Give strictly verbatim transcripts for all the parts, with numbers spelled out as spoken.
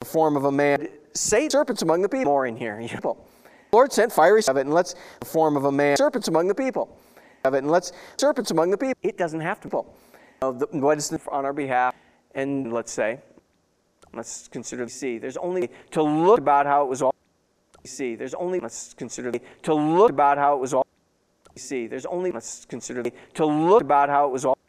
form of a man. Say serpents among the people. More in here. The Lord sent fiery of it, and let's the form of a man. Serpents among the people. Of it, and let's serpents among the people. It doesn't have to. Uh, the, what is on our behalf? And let's say, let's consider see. There's only to look about how it was all. See, there's only let's consider to look about how it was all. See, there's only let's consider to look about how it was all.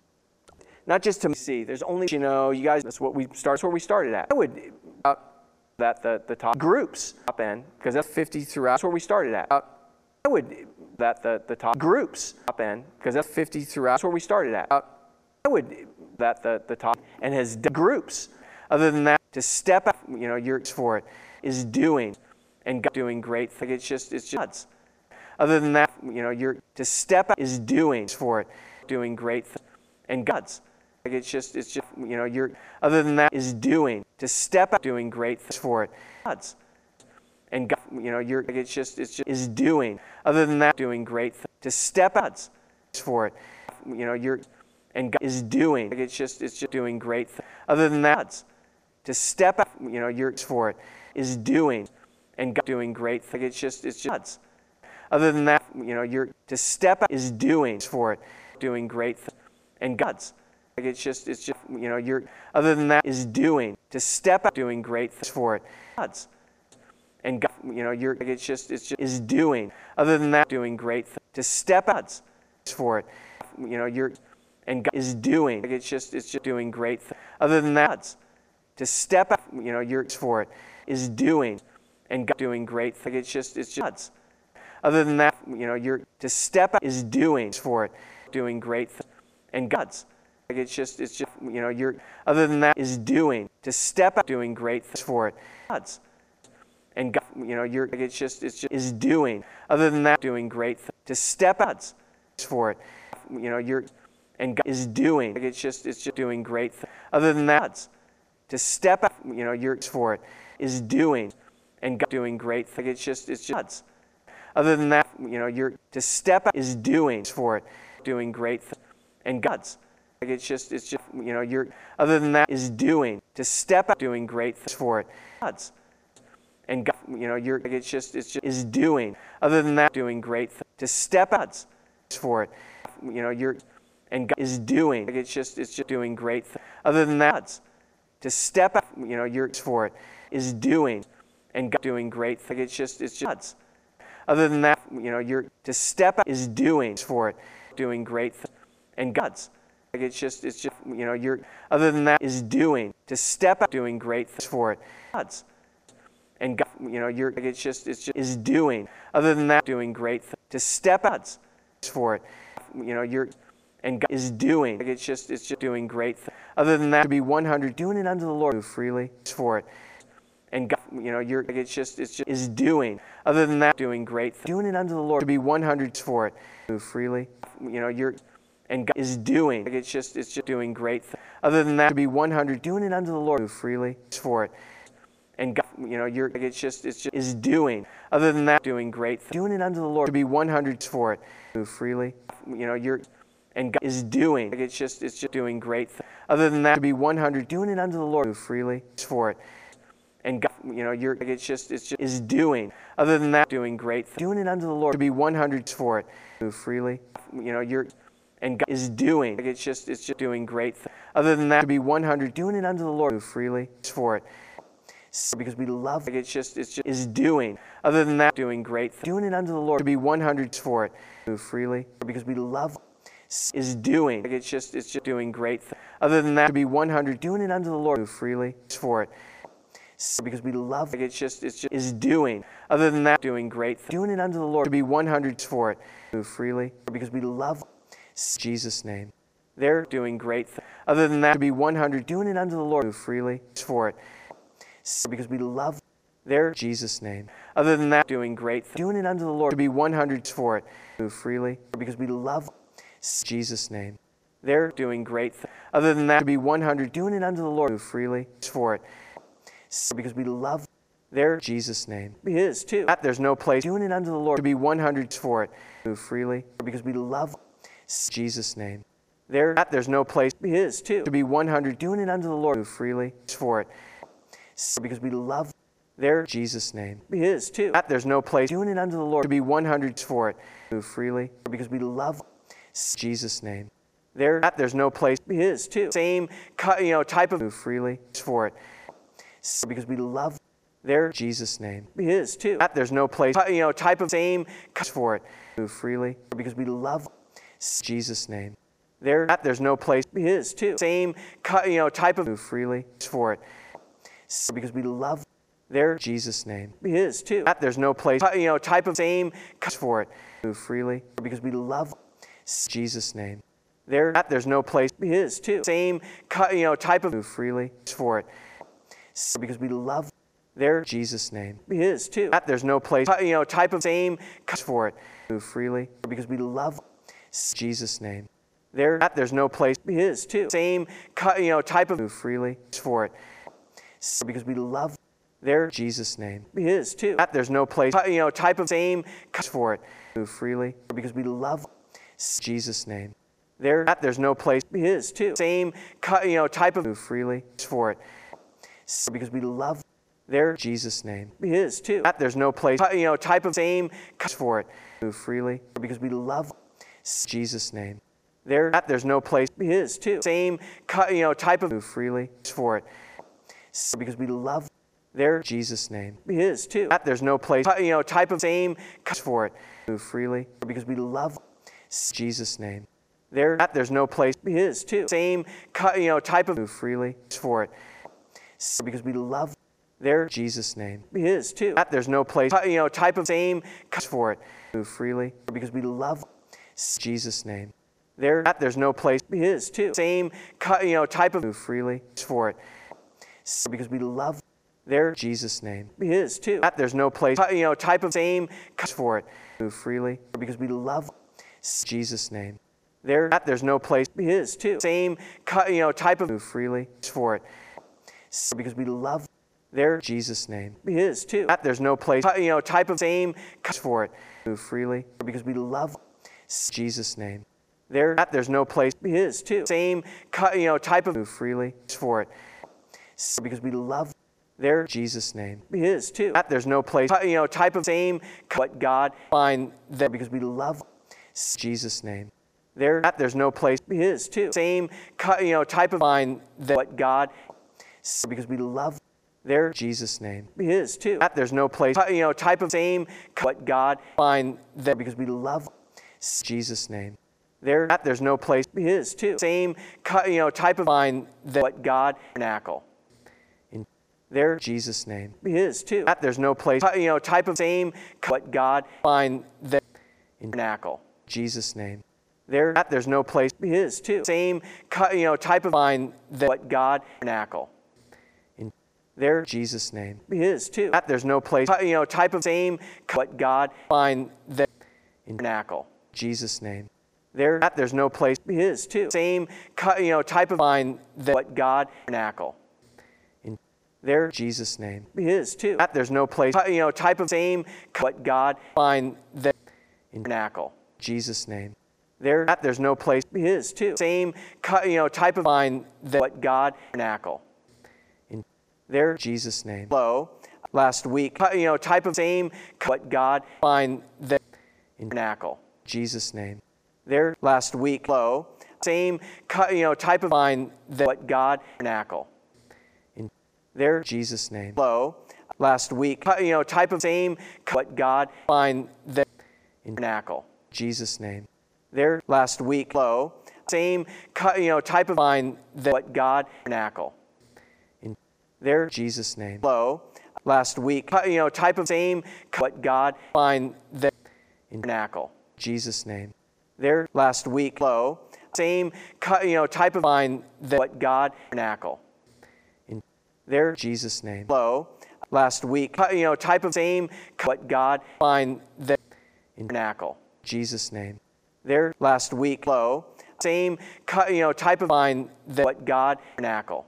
Not just to see. There's only you know you guys. That's what we start. That's where we started at. I would uh, that the the top groups top end because that's fifty throughout. That's where we started at. Uh, I would that the the top groups top end because that's fifty throughout. That's where we started at. Uh, I would that the the top and has groups. Other than that, to step up, you know, your for it is doing and God doing great things. It's just it's just. Other than that, you know, you're to step up is doing for it, doing great things and God's. Like it's just it's just you know you're. Other than that is doing to step up doing great things for it God's. And God, you know you're. Like it's just it's just is doing. Other than that, doing great things to step up for it, you know you're. And God is doing. Like it's just it's just doing great things. Other than that, to step up, you know, you're for it is doing, and God doing great things. Like it's just it's just. Other than that, you know, you're to step up is doing for it, doing great things, and God's. Like it's just it's just you know you're. Other than that is doing to step up, doing great things for it, God's. And God, you know, you're. Like it's just it's just is doing. Other than that, doing great things to step up for it, you know, you're. And God is doing. Like it's just it's just doing great things. Other than that, to step up, you know, you're for it is doing, and God doing great things. Like it's just it's just. Other than that, you know, you're to step up is doing for it, doing great things, and God's. Like it's just it's just you know you're. Other than that is doing to step up, doing great things for it, God's. And God, you know, you're. Like it's just it's just is doing. Other than that, doing great things to step up for it, you know, you're. And God is doing. Like it's just it's just doing great things. Other than that, to step up, you know, you're for it is doing, and God doing great things. Like it's just it's just. Other than that, you know, you're to step up is doing for it, doing great things, and God's. Like it's just it's just you know you're. Other than that is doing to step up, doing great things for it, God's. And God, you know, you're. Like it's just it's just is doing. Other than that, doing great things to step up for it, you know, you're. And God is doing. Like it's just it's just doing great things. Other than that, to step up, you know, you're for it is doing, and God doing great things. Like it's just it's just. Other than that, you know, you're to step up is doing for it, doing great things, and God's. Like it's just it's just you know you're. Other than that is doing to step up, doing great things for it, God's. And God, you know, you're. Like it's just it's just is doing. Other than that, doing great things to step up for it, you know, you're. And God is doing. Like it's just it's just doing great things. Other than that, to be one hundred, doing it unto the Lord freely for it. And God, you know, you're. Like it's just it's just is doing. Other than that, doing great things. Doing it unto the Lord to be one hundred for it freely. You know, you're. And God is doing. Like it's just it's just doing great things. Other than that, to be one hundred, doing it unto the Lord freely for it. And God, you know, you're. Like it's just it's just is doing. Other than that, doing great things. Doing it unto the Lord to be one hundred for it freely. You know, you're. And God is doing. Like it's just it's just doing great things. Other than that, to be one hundred, doing it unto the Lord freely for it. And God, you know, you're. Like it's just it's just is doing. Other than that, doing great things. Doing it unto the Lord to be one hundred for it freely. You know, you're. And God is doing. Like it's just it's just doing great things. Other than that, to be one hundred, doing it unto the Lord freely for it. Because we love. Like it's just it's just is doing. Other than that, doing great things. Doing it unto the Lord to be one hundred for it freely. Because we love. Is doing. Like it's just it's just doing great things. Other than that, to be one hundred, doing it unto the Lord freely for it. Because we love. Like it's just it's just is doing. Other than that, doing great things. Doing it unto the Lord to be one hundred for it freely. Because we love. Jesus' name. They're doing great things. Other than that, to be one hundred, doing it unto the Lord freely for it. Because we love. They're Jesus' name. Other than that, doing great things. Doing it unto the Lord to be one hundred for it freely. Because we love. Jesus' name. They're doing great things. Other than that, to be one hundred, doing it unto the Lord freely for it. Because we love. They're Jesus' name. His too. There's no place. Doing it unto the Lord to be one hundred for it freely. Because we love. Jesus' name. There. There's no place. His too. To be one hundred, doing it unto the Lord freely for it. because we love their Jesus name. His too. That there's no place doing it unto the Lord to be one hundred for it. Move freely because we love Jesus name. There that there's no place His too. Same you know type of move freely for it because we love their Jesus name. His too. That there's no place you know type of same for it. Move freely because we love Jesus name. There that there's no place His too. Same you know type of move freely for it because we love their Jesus name. His too. That there's no place you know type of same for it. Move freely because we love Jesus name. There that there's no place His too. Same you know type of move freely for it because we love their Jesus name. His too. That there's no place you know type of same for it. Move freely because we love Jesus name. There that there's no place His too. Same you know type of move freely for it because we love their Jesus name. His too. That there's no place you know type of same for it. Move freely because we love Jesus name. There that there's no place His too. Same you know type of move freely for it because we love their Jesus name. His too. That there's no place you know type of same for it. Move freely because we love Jesus name. There that there's no place His too. Same you know type of move freely for it because we love their Jesus name. His too. That there's no place you know type of same for it. Move freely because we love Jesus name. There that there's no place His too. Same you know type of move freely for it because we love their Jesus name. His too. That there's no place you know type of same for it. Move freely because we love Jesus name. There that there's no place His too. Same you know type of move freely for it because we love their Jesus name. His too. That there's no place you know type of same for it. Move freely because we love Jesus name. There that there's no place His too. Same you know type of move freely for it because we love their Jesus name. His too. That there's no place you know type of same for it. Move freely because we love Jesus name. There that there's no place His too. Same you know type of move freely for it because we love their Jesus name. His too. That there's no place you know type of same but God find that because we love Jesus name. There that there's no place His too. Same you know type of find that but God because we love their Jesus name. His too. That there's no place you know type of same but God find that because we love Jesus name. There that there's no place His too. Same you know type of find that but God tabernacle. In their Jesus name. His too. That there's no place you know type of same but God find that in tabernacle. Jesus name. There that there's no place His too. Same you know type of find that but God tabernacle. In their Jesus name. His too. That there's no place you know type of same but God find that in tabernacle. Jesus name. There that there's no place His too. Same you know type of find that but God tabernacle. In their Jesus name. His too. That there's no place you know type of same but God find that in tabernacle. Jesus name. There that there's no place His too. Same you know type of find that but God tabernacle. In their Jesus name. Low last week you know type of same but God find that in tabernacle. Jesus name. There last week low same you know type of find that but God tabernacle. In their Jesus name. Low last week you know type of same but God find that in tabernacle. Jesus name. There last week low same you know type of find that but God tabernacle. In their Jesus name. Low last week you know type of same but God find that in tabernacle. Jesus name. There last week low same you know type of find that but God tabernacle. In their Jesus name. Low last week you know type of same but God find that in tabernacle. Jesus name. There last week low same you know type of find that but God tabernacle.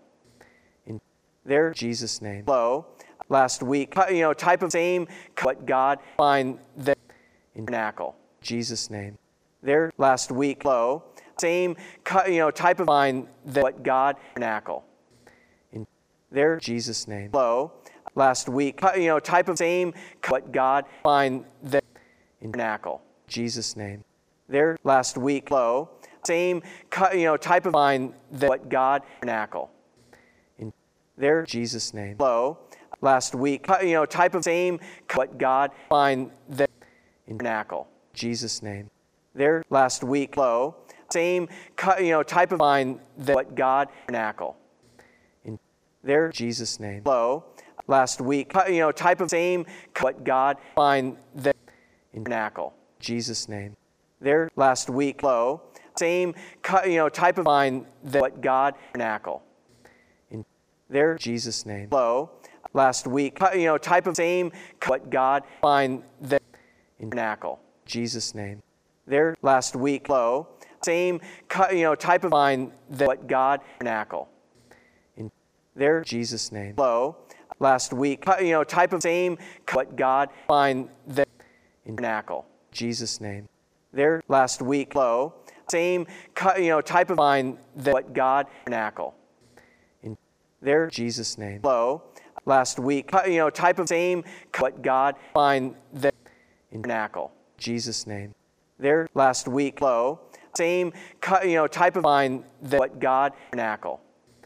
In their Jesus name. Low last week you know type of same but God find that in tabernacle. Jesus name. There last week low same you know type of find that but God tabernacle. In There, Jesus' name. Low. Last week, you know, type of same, but God find the in tabernacle. Jesus' name. There, last week, low. Same, you know, type of find the what God tabernacle. In there, Jesus' name. Low. Last week, you know, type of same, but God find the in tabernacle. Jesus' name. There, last week, low. Same, you know, type of find the what God tabernacle. In there, Jesus' name. Low. Last week, you know, type of same, but God find the in tabernacle. Jesus' name. There, last week, low. Same, you know, type of find the what God tabernacle. In there, Jesus' name. Low. Last week, you know, type of same, but God find the in tabernacle. Jesus' name. There, last week, low. Same, you know, type of find the what God tabernacle. In there, Jesus' name. Low. Last week, you know, type of same, but God find the in tabernacle. Jesus' name. There, last week, low. Same, you know, type of find the what God tabernacle. In there, Jesus' name. Low. Last week, you know, type of same, but God find the in tabernacle. Jesus' name. There, last week, low. Same, you know, type of find the what God tabernacle.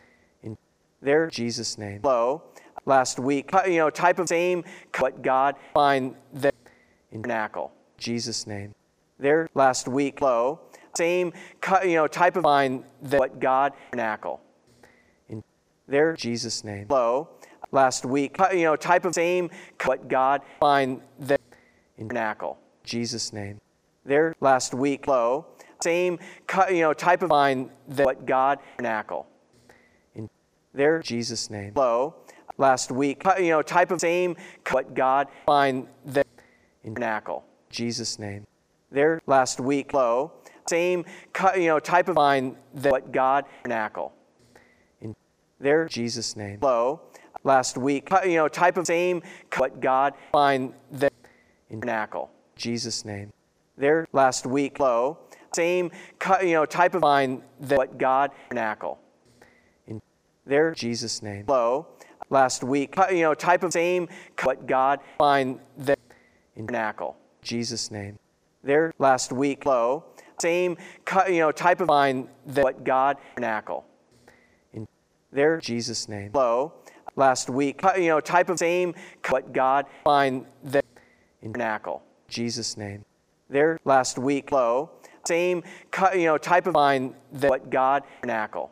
In there, Jesus' name. Low. Last week, you know, type of same, but God find the in tabernacle. Jesus' name. There, last week, low. Same, you know, type of find the what God tabernacle. In there, Jesus' name. Low. Last week, you know, type of same, but God find the in tabernacle. Jesus' name. There, last week, low. Same, you know, type of find the what God tabernacle. In there, Jesus' name. Low. Last week, you know, type of same, but God find the in tabernacle. Jesus' name. There, last week, low. Same, you know, type of find the what God tabernacle. In there, Jesus' name. Low. Last week, you know, type of same, but God find the in tabernacle. Jesus' name. There, last week, low. Same, you know, type of find the what God tabernacle. In there, Jesus' name. Low. Last week, you know, type of same, but God find the in tabernacle. Jesus' name. There, last week, low. Same, you know, type of find the what God tabernacle. In there, Jesus' name. Low. Last week, you know, type of same, but God find the in tabernacle. Jesus' name. There, last week, low. Same, you know, type of find the what God tabernacle.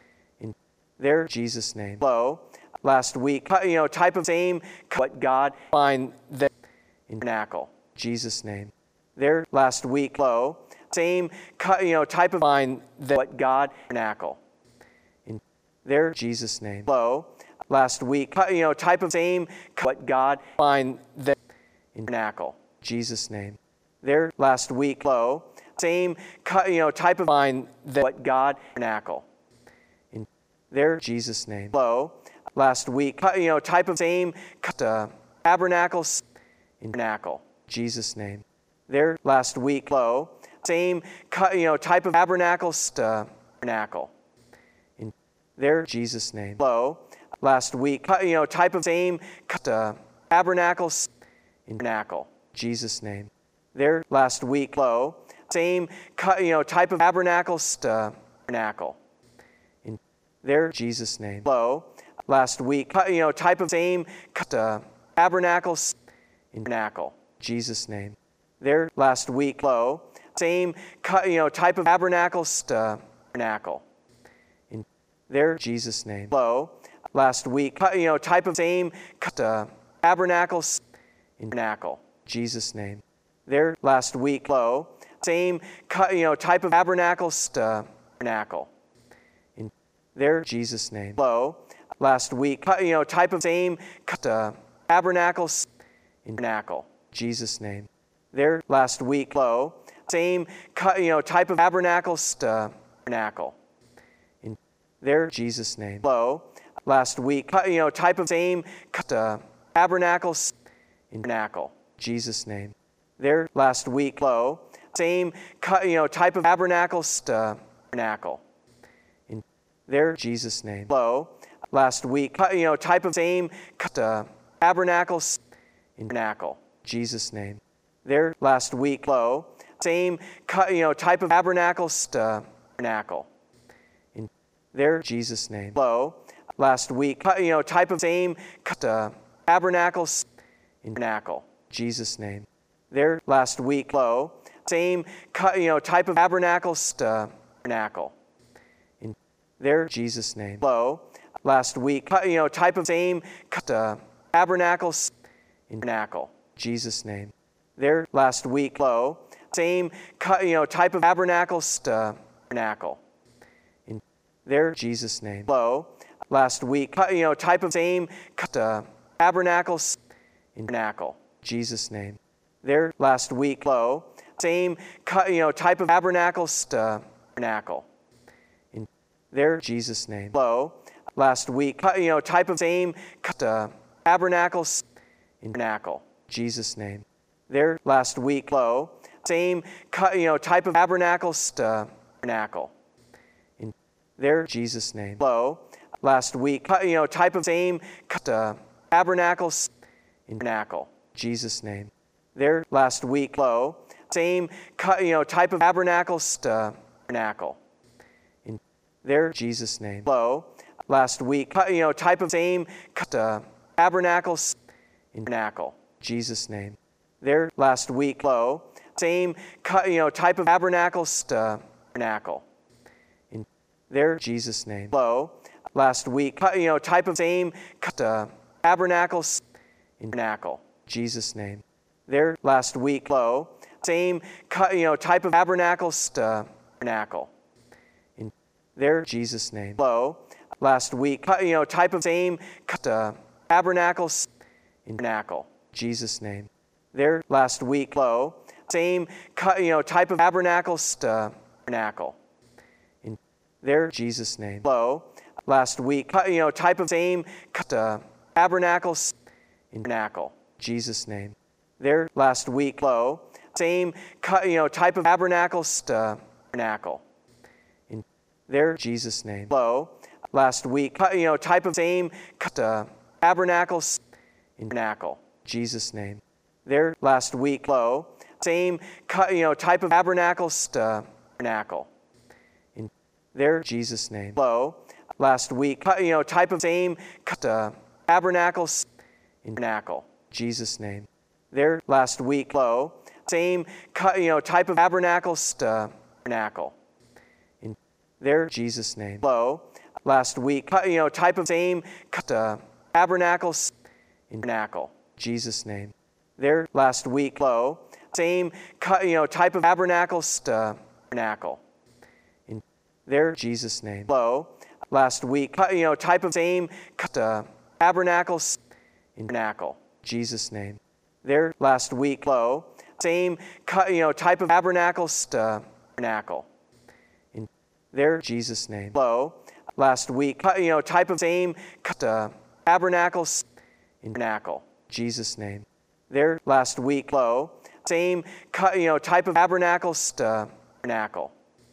In there, Jesus' name. Low. Last week, you know, type of same, but God find the in tabernacle. Jesus' name. There, last week, low. Same, you know, type of find the what God tabernacle. In there, Jesus' name. Low. Last week, you know, type of same, but God find the in tabernacle. Jesus' name. There, last week, low. Same, you know, type of find the what God tabernacle. In there, Jesus' name. Low. Last week, you know, type of same, uh, tabernacle in tabernacle. Jesus' name. There, last week, low. Same, you know, type of tabernacle, uh, tabernacle. In there, Jesus' name. Low. Last week, you know, type of same, uh, tabernacle in tabernacle. Jesus' name. There, last week, low. Same, you know, type of tabernacle, uh, tabernacle. In there, Jesus' name. Low. Last week, you know, type of same, uh, tabernacle in tabernacle. Jesus' name. There, last week, low. Same, you know, type of tabernacle, uh, tabernacle. In there, Jesus' name. Low. Last week, you know, type of same, uh, tabernacle in tabernacle. Jesus' name. There, last week, low. Same, you know, type of tabernacle, uh, tabernacle. In there, Jesus' name. Low. Last week, you know, type of same, uh, tabernacle in tabernacle. Jesus' name. There, last week, low. Same, you know, type of tabernacle, uh, tabernacle. In there, Jesus' name. Low. Last week, you know, type of same, uh, tabernacle in tabernacle. Jesus' name. There, last week, low. Same, you know, type of tabernacle, uh, tabernacle. In there, Jesus' name. Low. last week, you know, type of same uh, tabernacle, tabernacle, Jesus' name. There last week, low, same, you know, type of tabernacle, uh, tabernacle. In there, Jesus' name. Low, last week, you know, type of same uh, tabernacle, tabernacle, Jesus' name. There last week, low, same, you know, type of tabernacle, uh, tabernacle. In there, Jesus' name. Low, last week, you know, type of same uh, tabernacle, tabernacle, Jesus' name. There last week, low, same, you know, type of tabernacle, uh, tabernacle. In there, Jesus' name. Low, last week, you know, type of same uh, tabernacle, tabernacle, Jesus' name. There last week, low, same, you know, type of tabernacle, uh, tabernacle. In there, Jesus' name. Low, last week, you know, type of same uh, tabernacle, tabernacle, Jesus' name. There last week, low, same, you know, type of tabernacle, uh, tabernacle. In there, Jesus' name. Low, last week, you know, type of same uh, tabernacle, tabernacle, Jesus' name. There last week, low, same, you know, type of tabernacle, uh, tabernacle. In there, Jesus' name. Low, last week, you know, type of same uh, tabernacle, tabernacle, Jesus' name. There last week, low, same, you know, type of tabernacle, uh, tabernacle. In there, Jesus' name. Low, last week, you know, type of same uh, tabernacle, tabernacle, Jesus' name. There last week, low, same, you know, type of tabernacle, uh, tabernacle. In there, Jesus' name. Low, last week, you know, type of same uh, tabernacle, tabernacle, Jesus' name. There last week, low, same, you know, type of tabernacle, uh, tabernacle. In there, Jesus' name. Low, last week, you know, type of same uh, tabernacle, tabernacle, Jesus' name. There last week, low, same, you know, type of tabernacle, uh, tabernacle. In there, Jesus' name. Low, last week, you know, type of same uh, tabernacle, tabernacle, Jesus' name. There last week, low, same, you know, type of tabernacle, uh, tabernacle. In there, Jesus' name. Low, last week, you know, type of same uh, tabernacle, tabernacle, Jesus' name. There last week, low, same, you know, type of tabernacle, uh, tabernacle. In there, Jesus' name. Low, last week, you know, type of same uh, tabernacle, tabernacle, Jesus' name. There last week, low, same, you know, type of tabernacle, uh, tabernacle. In there, Jesus' name. Low, last week, you know, type of same uh, tabernacle, tabernacle, Jesus' name. There last week, low, same, you know, type of tabernacle, uh, tabernacle. In there, Jesus' name. Low, last week, you know, type of same uh, tabernacle, tabernacle, Jesus' name. There last week, low, same, you know, type of tabernacle, uh, tabernacle.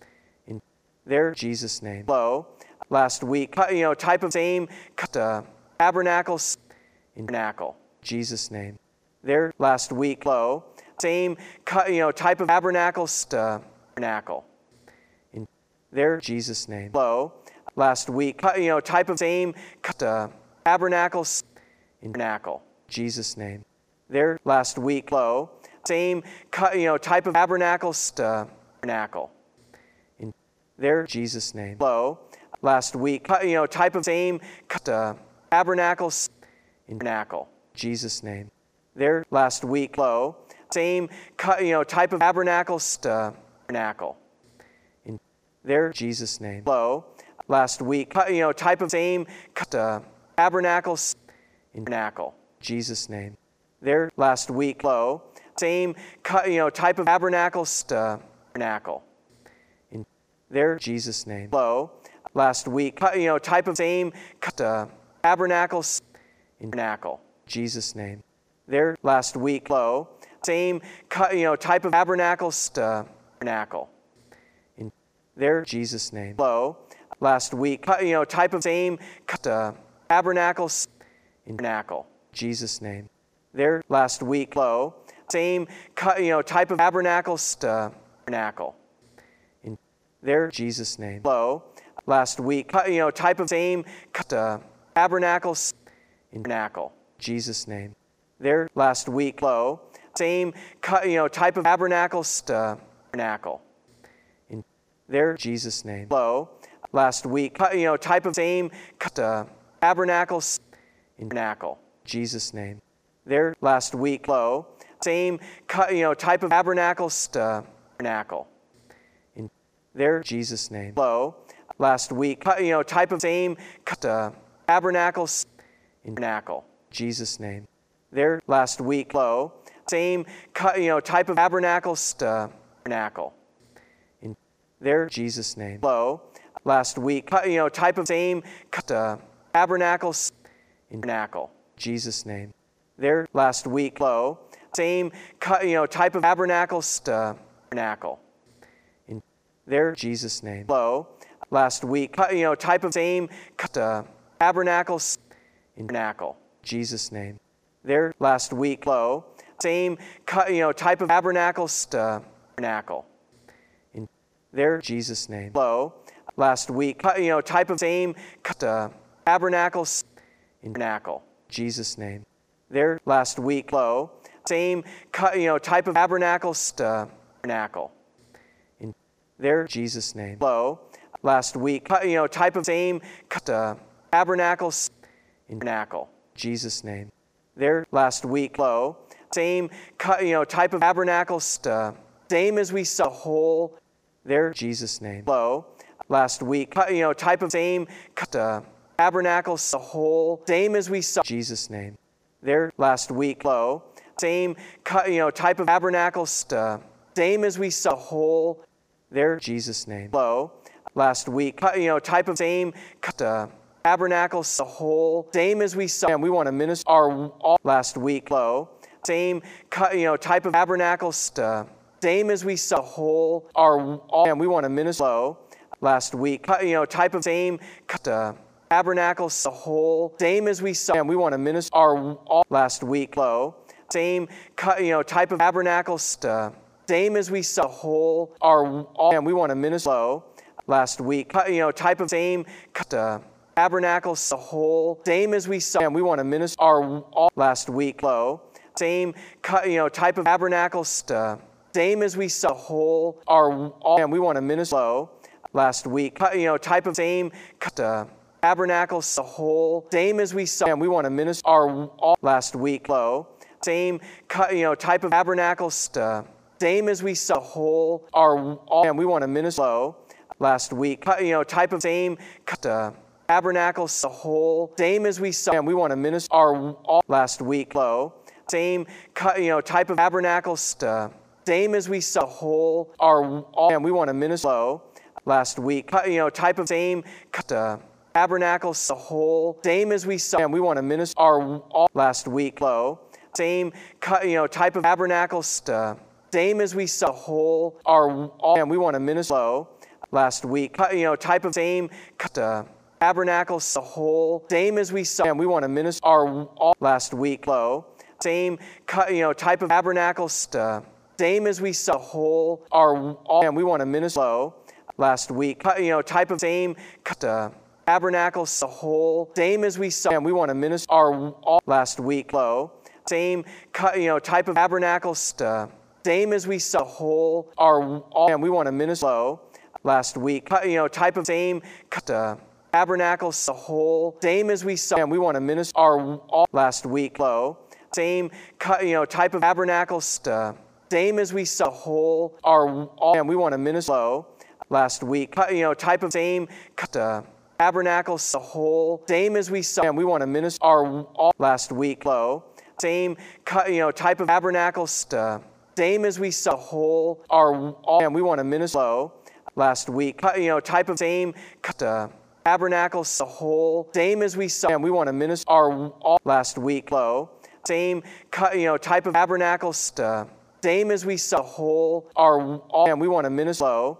In there, Jesus' name. Low, last week, you know, type of same uh, tabernacle, tabernacle, Jesus' name. There last week, low, same, you know, type of tabernacle, uh, tabernacle. In there, Jesus' name. Low, last week, you know, type of same uh, tabernacle, tabernacle, Jesus' name. There last week, low, same, you know, type of tabernacle, uh, tabernacle. In there, Jesus' name. Low, last week, you know, type of same uh, tabernacle, tabernacle, Jesus' name. There last week, low, same, you know, type of tabernacle, uh, tabernacle. In there, Jesus' name. Low, last week, you know, type of same uh, tabernacle, tabernacle, Jesus' name. There last week, low, same, you know, type of tabernacle, uh, tabernacle. In there, Jesus' name. Low, last week, you know, type of same uh, tabernacle, tabernacle, Jesus' name. There last week, low, same, you know, type of tabernacle, uh, tabernacle. In there, Jesus' name. Low, last week, you know, type of same uh, tabernacle, in tabernacle, Jesus' name. There last week, low, same, you know, type of tabernacle, uh, tabernacle, in there, Jesus' name. Low, last week, you know, type of same uh, tabernacle, in tabernacle, Jesus' name. There last week, low, same, you know, type of tabernacle, uh, tabernacle, in there, Jesus' name. Low, last week, you know, type of same uh, tabernacle, in tabernacle, Jesus' name. There last week, low, same, you know, type of tabernacle, uh, tabernacle, in there, Jesus' name. Low, last week, you know, type of same uh, tabernacle, in tabernacle, Jesus' name. There last week, low, same, you know, type of tabernacle, uh, tabernacle, in there, Jesus' name. Low, last week, you know, type of same uh, tabernacle, in tabernacle, Jesus' name. There last week, low, same, you know, type of tabernacle, uh, tabernacle, in there, Jesus' name. Low, last week, you know, type of same uh, tabernacle, in tabernacle, Jesus' name. There last week, low, same, you know, type of tabernacle, uh, tabernacle, in there, Jesus' name. Low, last week, you know, type of same uh, tabernacle, in tabernacle, Jesus' name. There last week, low, same, you know, type of tabernacle, uh, tabernacle, in there, Jesus' name. Low, last week, you know, type of same uh, tabernacle, in tabernacle, Jesus' name. There last week, low, same, you know, type of tabernacle, uh, same as we saw, whole, there, Jesus' name. Low, last week, you know, type of same uh, tabernacle, the whole, same as we saw, Jesus' name. There last week, low, same, you know, type of tabernacle, uh, same as we saw, whole, there, Jesus' name. Low, last week, you know, type of same uh, tabernacle, the whole, same as we saw, and we want to minister our all last week, low, same, you know, type of tabernacle, uh, same as we saw, whole, our all, and we want to minister low, last week, you know, type of same uh, tabernacle, the whole, same as we saw, and we want to minister our all last week, low, same, you know, type of tabernacle, uh, same as we saw, whole, our all, and we want to minister low, last week, you know, type of same uh, tabernacle, the whole, same as we saw, and we want to minister our all last week, low, same, you know, type of tabernacle, uh, same as we saw, whole, our all, and we want to minister low, last week, you know, type of same uh, tabernacle, the whole, same as we saw, and we want to minister our all last week, low, same, you know, type of tabernacle, uh, same as we saw, whole, our all, and we want to minister low, last week, you know, type of same uh, tabernacle, the whole, same as we saw, and we want to minister our all last week, low, same, you know, type of tabernacle, uh, same as we saw, whole, our all, and we want to minister low, last week, you know, type of same uh, tabernacle, the whole, same as we saw, and we want to minister our all last week, low, same, you know, type of tabernacle, uh, same as we saw, whole, our all, and we want to minister low, last week, you know, type of same uh, tabernacle, the whole, same as we saw, and we want to minister our all last week, low, same, you know, type of tabernacle, uh, same as we saw, whole, our all, and we want to minister low, last week, you know, type of same uh, tabernacle, the whole, same as we saw, and we want to minister our all last week, low, same, you know, type of tabernacle, uh, same as we saw, whole, our all, and we want to minister low, last week, you know, type of same uh, tabernacle, the whole, same as we saw, and we want to minister our all last week, low, same, you know, type of tabernacle, uh, same as we saw, whole, our all, and we want to minister low, last week, you know, type of same uh, tabernacle, the whole, same as we saw, and we want to minister our all last week, low, same, you know, type of tabernacle, uh, same as we saw, whole, our all, and we want to minister low, last week, you know, type of same uh, tabernacle, the whole, same as we saw, and we want to minister our all last week, low, same, you know, type of tabernacle, uh, same as we saw, whole, our all, and we want to minister low,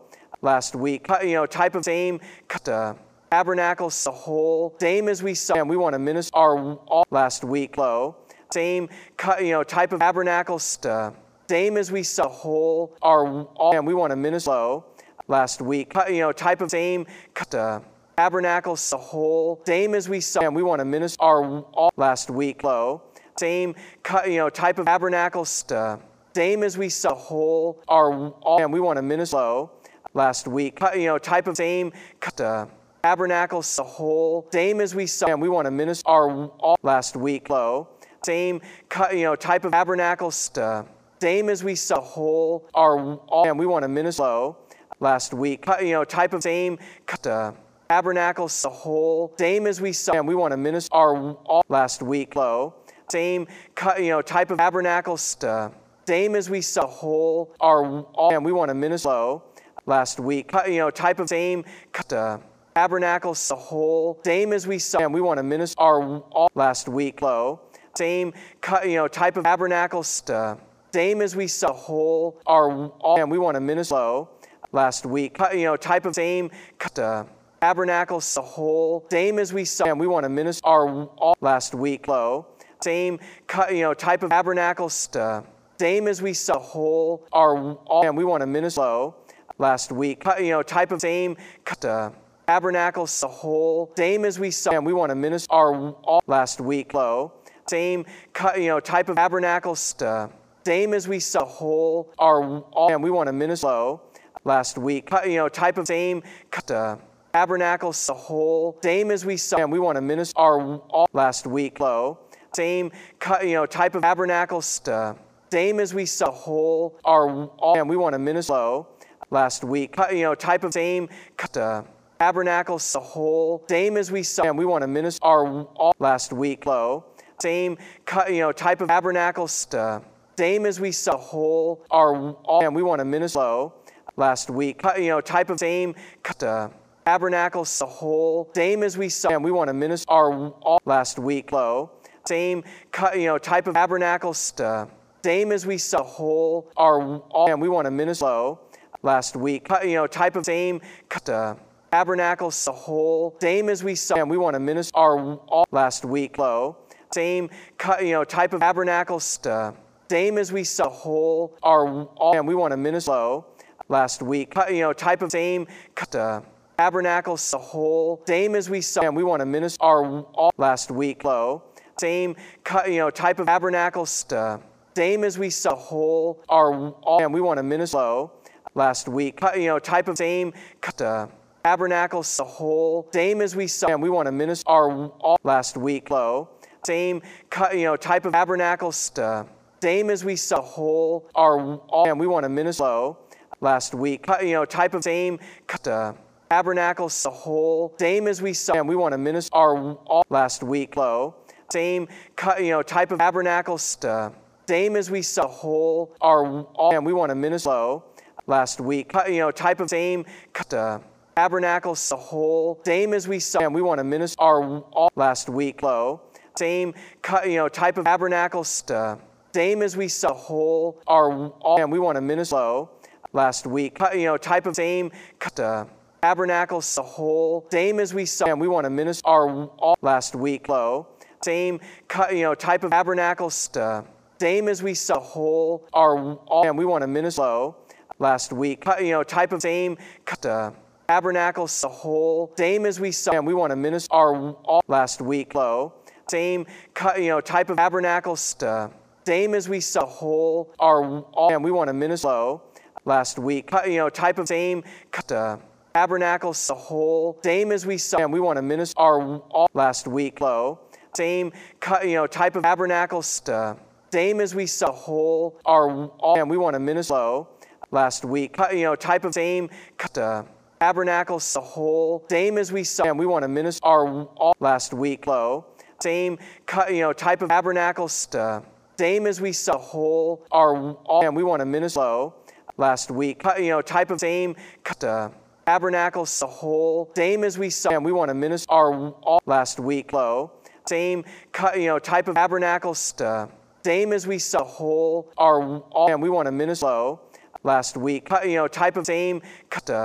last week. You know, type of same uh, tabernacle, the whole same as we saw. And we want to minister our all last week. Low, same you know type of tabernacle, uh, same as we saw. Whole our all, and we want to minister low last week. You know, type of same uh, tabernacle, the whole same as we saw. And we want to minister our all last week. Low, same you know type of tabernacle, uh, same as we saw. Whole our all, and we want to minister low last week. You know, type of same uh, tabernacle, the whole same as we saw. And we want to minister our all last week. Low, same you know type of tabernacle, uh, same as we saw. Whole our all, and we want to minister low last week. You know, type of same uh, tabernacle, the whole same as we saw. And we want to minister our all last week. Low, same you know type of tabernacle, uh, same as we saw. Whole our all, and we want to minister low last week. You know, type of same uh, tabernacle, the whole same as we saw. And we want to minister our all last week. Low, same you know type of tabernacle, uh, same as we saw. Whole our all, and we want to minister low last week. You know, type of same uh, tabernacle, the whole same as we saw. And we want to minister our all last week. Low, same you know type of tabernacle, uh, same as we saw. Whole our all, and we want to minister low last week. You know, type of same uh, tabernacle, the whole same as we saw. And we want to minister our all last week. Low, same you know type of tabernacle, uh, same as we saw. Whole our all, and we want to minister low last week. You know, type of same uh, tabernacle, the whole same as we saw. And we want to minister our all last week. Low, same you know type of tabernacle, uh, same as we saw. Whole our all, and we want to minister low last week. You know, type of same uh, tabernacle, the whole same as we saw. And we want to minister our all last week. Low, same you know type of tabernacle, uh, same as we saw. Whole our all, and we want to minister low last week. You know, type of same uh, tabernacle, the whole same as we saw. And we want to minister our all last week. Low, same you know type of tabernacle, uh, same as we saw. Whole our all, and we want to minister low last week. You know, type of same uh, tabernacle, the whole same as we saw. And we want to minister our all last week. Low, same you know type of tabernacle, uh, same as we saw. Whole our all, and we want to minister low last week. You know, type of same uh, tabernacle, the whole same as we saw. And we want to minister our all last week. Low, same you know type of tabernacle, uh, same as we saw. Whole our all, and we want to minister low last week. You know, type of same uh, tabernacle, the whole same as we saw. And we want to minister our all last week. Low, same you know type of tabernacle, uh, same as we saw. Whole our all, and we want to minister low last week. You know, type of same uh, tabernacle, the whole same as we saw. And we want to minister our all last week. Low, same you know type of tabernacle, uh, same as we saw. Whole our all, and we want to minister low last week. You know, type of same uh, tabernacle, the whole same as we saw. And we want to minister our all last week. Low, same you know type of tabernacle, uh, same as we saw. Whole our all, and we want to minister low last week. You know, type of same uh, tabernacle, the whole same as we saw. And we want to minister our all last week. Low, same you know type of tabernacle, uh, same as we saw. Whole our all, and we want to minister low last week. You know, type of same uh, tabernacle, the whole same as we saw. And we want to minister our all last week. Low, same you know type of tabernacle, uh, same as we saw. Whole our all, and we want to minister low last week. You know, type of same uh, tabernacle, the whole same as we saw. And we want to minister our all last week. Low, same you know type of tabernacle, uh, same as we saw. Whole our all, and we want to minister low last week. You know, type of same uh, tabernacle, the whole same as we saw. And we want to minister our all last week. Low, same you know type of tabernacle, uh, same as we saw. Whole our all, and we want to minister low last week. You know, type of same uh, tabernacle, the whole same as we saw. And we want to minister our all last week. Low, same you know type of tabernacle, uh, same as we saw. Whole our all, and we want to minister low last week. You know, type of same uh,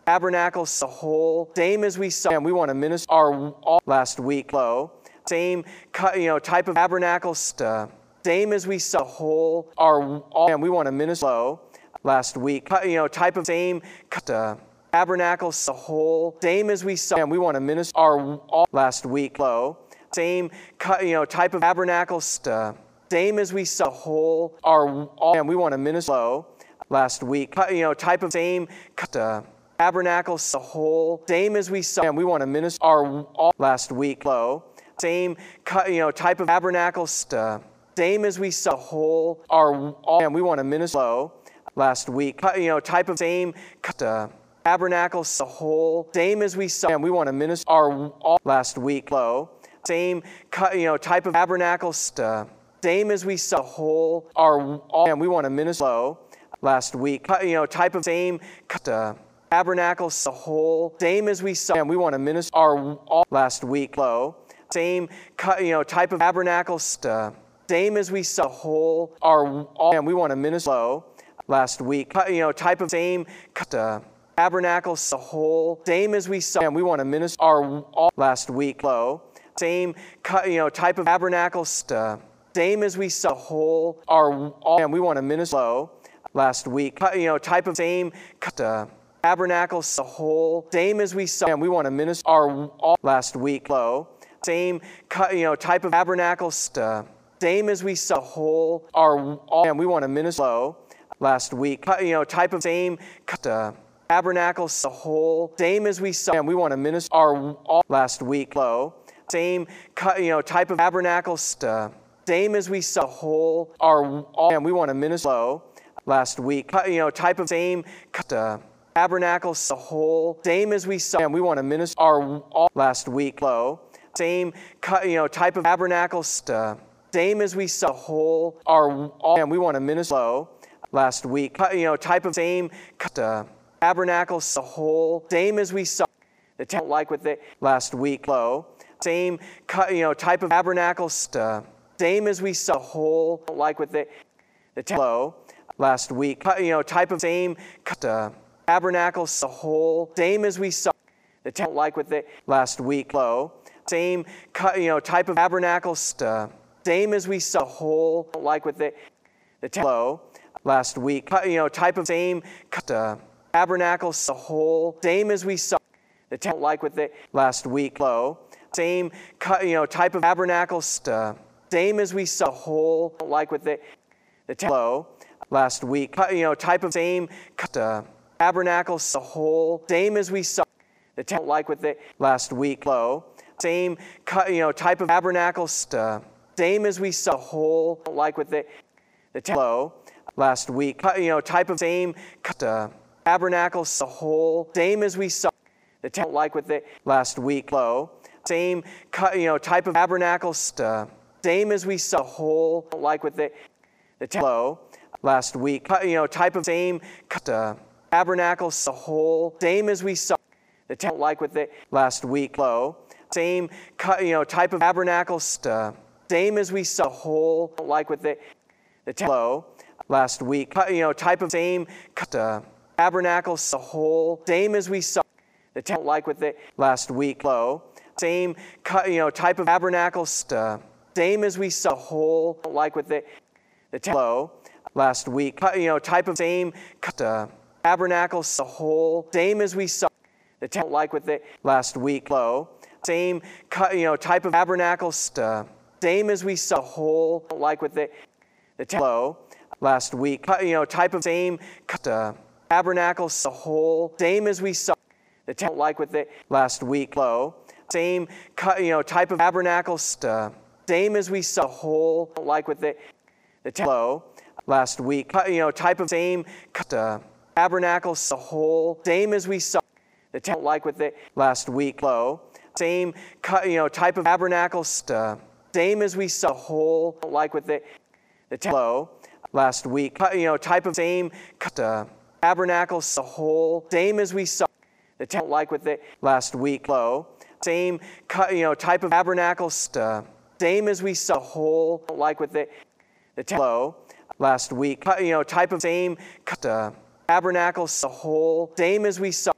tabernacles the whole, same as we saw, and we want to minister our all last week, low, same you know type of tabernacles, uh, same as we saw whole, our all, and we want to minister low last week, you know type of same uh, tabernacles the whole, same as we saw, and we want to minister our all last week, low, same you know type of tabernacles, uh, same as we saw whole, our all, and we want to minister low last week, you know type of same uh, tabernacles the whole, same as we saw, and we want to minister our all last week, low, same you know type of tabernacles, uh, same as we saw whole, our all, and we want to minister low last week, you know type of same uh, tabernacles the whole, same as we saw, and we want to minister our all last week, low, same you know type of tabernacles, uh, same as we saw whole, our all, and we want to minister low last week, you know type of same uh, tabernacles the whole, same as we saw, and we want to minister our all last week, low, same you know type of tabernacles, uh, same as we saw whole, our all, and we want to minister low last week, you know type of same uh, tabernacles the whole, same as we saw, and we want to minister our all last week, low, same you know type of tabernacles, uh, same as we saw whole, our all, and we want to minister low last week, you know type of same uh, tabernacles the whole, same as we saw, and we want to minister our all last week, low, same you know type of tabernacles, uh, same as we saw whole, our all, and we want to minister low last week, you know type of same uh, tabernacles the whole, same as we saw, and we want to minister our all last week, low, same you know type of tabernacles, uh, same as we saw whole, our all, and we want to minister low last week, you know type of same uh, tabernacles the whole, same as we saw, and we want to minister our all last week, low, same you know type of tabernacles, uh, same as we saw whole, our all, and we want to minister low last week, you know type of same uh, tabernacles the whole, same as we saw, the tent like with it last week, low, same you know type of tabernacles, uh, same as we saw whole, like with it the tent low last week, you know type of same uh, tabernacles the whole, same as we saw, the tent like with it last week, low, same you know type of tabernacles, uh, same as we saw whole, like with it the tent low last week, you know type of same uh, tabernacles the whole, same as we saw, the tent like with it last week, low, same you know type of tabernacles, uh, same as we saw whole, like with it the tent low last week, you know type of same uh, tabernacles the whole, same as we saw, the tent like with it last week, low, same you know type of tabernacles, uh, same as we saw whole, like with it the tent low last week, you know type of same uh, tabernacles the whole, same as we saw, the tent like with it last week, low, same you know type of tabernacles, uh, same as we saw whole, like with it the tent low last week, you know type of same uh, tabernacles the whole, same as we saw, the tent like with it last week, low, same you know type of tabernacles, uh, same as we saw whole, like with it the tent low last week, you know type of same uh, tabernacles the whole, same as we saw, the tent like with it last week, low, same you know type of tabernacles, uh, same as we saw whole, like with it the tent low last week, you know type of same uh, tabernacles the whole, same as we saw, the tent like with it last week, low, same you know type of tabernacles, uh, same as we saw whole, like with it the tent low last week, you know type of same uh, tabernacles the whole, same as we saw, the tent like with it last week, low, same you know type of tabernacles, uh, same as we saw whole, like with it the tent low last week, you know type of same uh, tabernacles the whole, same as we saw, the tent like with it last week, low, same you know type of tabernacles, uh, same as we saw whole, like with it the tent low last week, you know type of same uh, tabernacles the whole, same as we saw, the tent like with it last week, low, same you know type of tabernacles, uh, same as we saw whole, like with it the tent low last week, you know type of same uh, tabernacles the whole, same as we saw,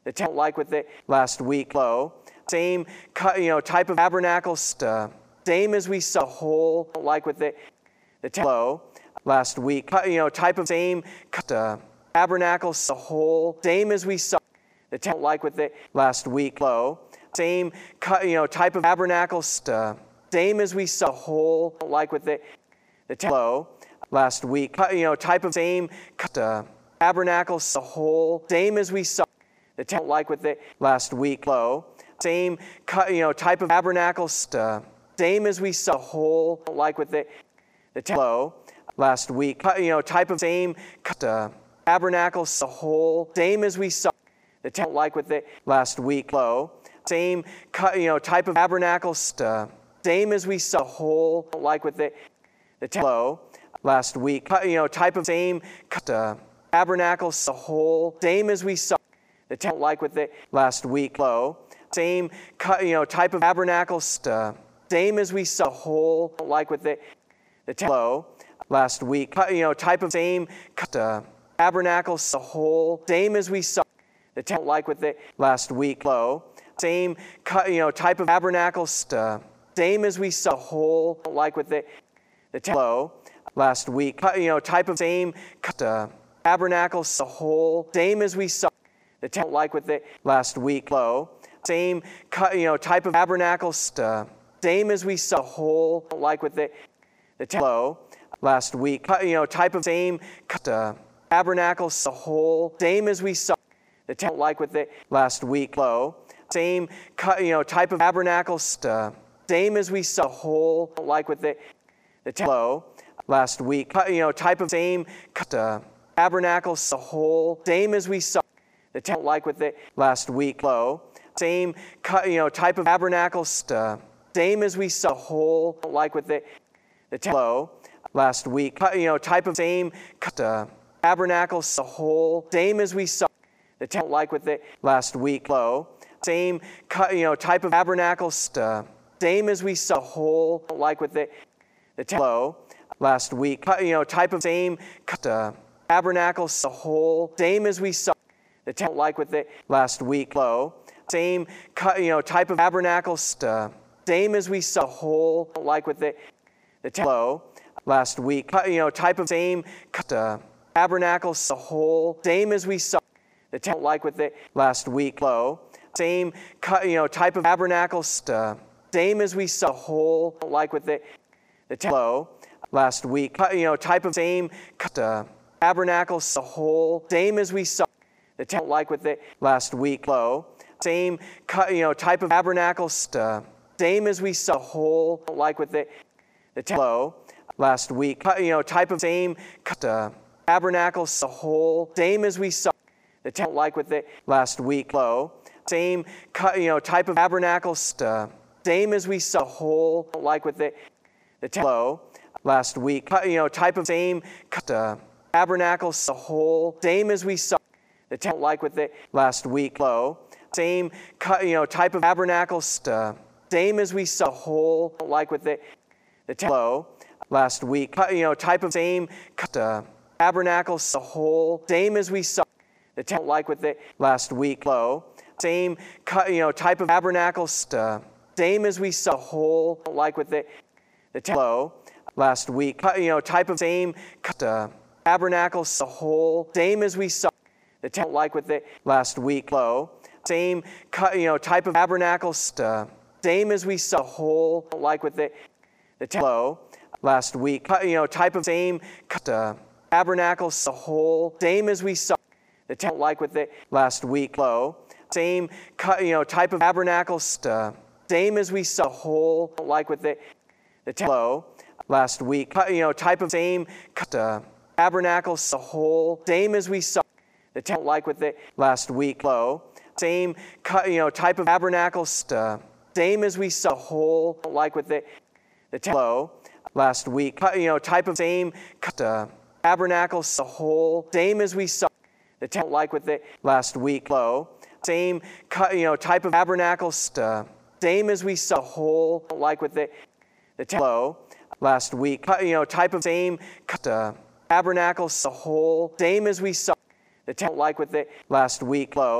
the tent like with it last week. Low, same you know type of tabernacle, uh, same as we saw whole like with it the tent low last week. You know type of same uh, tabernacle, a whole same as we saw the tent like with it last week. Low, same you know type of tabernacle, uh, same as we saw whole like with it the tent low last week. You know type of same uh, tabernacle, a whole same as we saw the tent like with it last week. Low, same you know type of tabernacle, uh, same as we saw whole like with it the tent low last week. You know type of same uh, tabernacle, a whole same as we saw the tent like with it last week. Low, same you know type of tabernacle, uh, same as we saw whole like with it the tent low last week. You know type of same uh, tabernacle, a whole same as we saw the tent like with it last week. Low, same you know type of tabernacle, uh, same as we saw whole like with it the tent low last week. You know type of same uh, tabernacle, a whole same as we saw the tent like with it last week. Low, same you know type of tabernacle, uh, same as we saw whole like with it the tent low last week. You know type of same uh, tabernacle, a whole same as we saw the tent like with it last week. Low, same you know type of tabernacle, uh, same as we saw whole like with it the tent low last week. You know type of same uh, tabernacle, a whole same as we saw the tent like with it last week. Low, same you know type of tabernacle, uh, same as we saw whole like with it the tent low last week. You know type of same uh, tabernacle, a whole same as we saw the tent like with it last week. Low, same you know type of tabernacle, uh, same as we saw whole like with it the tent low last week. You know type of same uh, tabernacle, a whole same as we saw the tent like with it last week. Low, same you know type of tabernacle, uh, same as we saw whole like with it the tent low last week. You know type of same uh, tabernacle, a whole same as we saw the tent like with it last week. Low, same you know type of tabernacle, uh, same as we saw whole like with it the tent low last week. You know type of same uh, tabernacle, a whole same as we saw the tent like with it last week. Low, same you know type of tabernacle, uh, same as we saw whole like with it the tent low last week. You know type of same uh, tabernacle, a whole same as we saw the tent like with it last week. Low, same you know type of tabernacle, uh, same as we saw whole like with it the tent low last week. You know type of same uh, tabernacle, a whole same as we saw the tent like with it last week. Low, same you know type of tabernacle, uh, same as we saw whole like with it the tent low last week. You know type of same uh, tabernacle, a whole same as we saw the tent like with it last week. Low, same you know type of tabernacle, uh, same as we saw whole like with it the tent low last week. You know type of same uh, tabernacle, a whole same as we saw the tent like with it last week. Low, same you know type of tabernacle, uh, same as we saw whole like with it the tent low last week. You know type of same uh, tabernacle, a whole same as we saw the tent like with it last week. Low, same you know type of tabernacle, uh, same as we saw whole like with it the tent low last week. You know type of same uh, tabernacle, a whole same as we saw the tent like with it last week. Low, same you know type of tabernacle, uh, same as we saw whole like with it the tent low last week. You know type of same uh, tabernacle, a whole same as we saw the tent like with it last week. Low, same you know type of tabernacle, uh, same as we saw whole like with it the tent low last week. You know type of same uh, tabernacle, a whole same as we saw the tent like with it last week. Low, same you know type of tabernacle, uh, same as we saw whole like with it the tent low last week. You know type of same uh, tabernacle, a whole same as we saw the tent like with it last week. Low,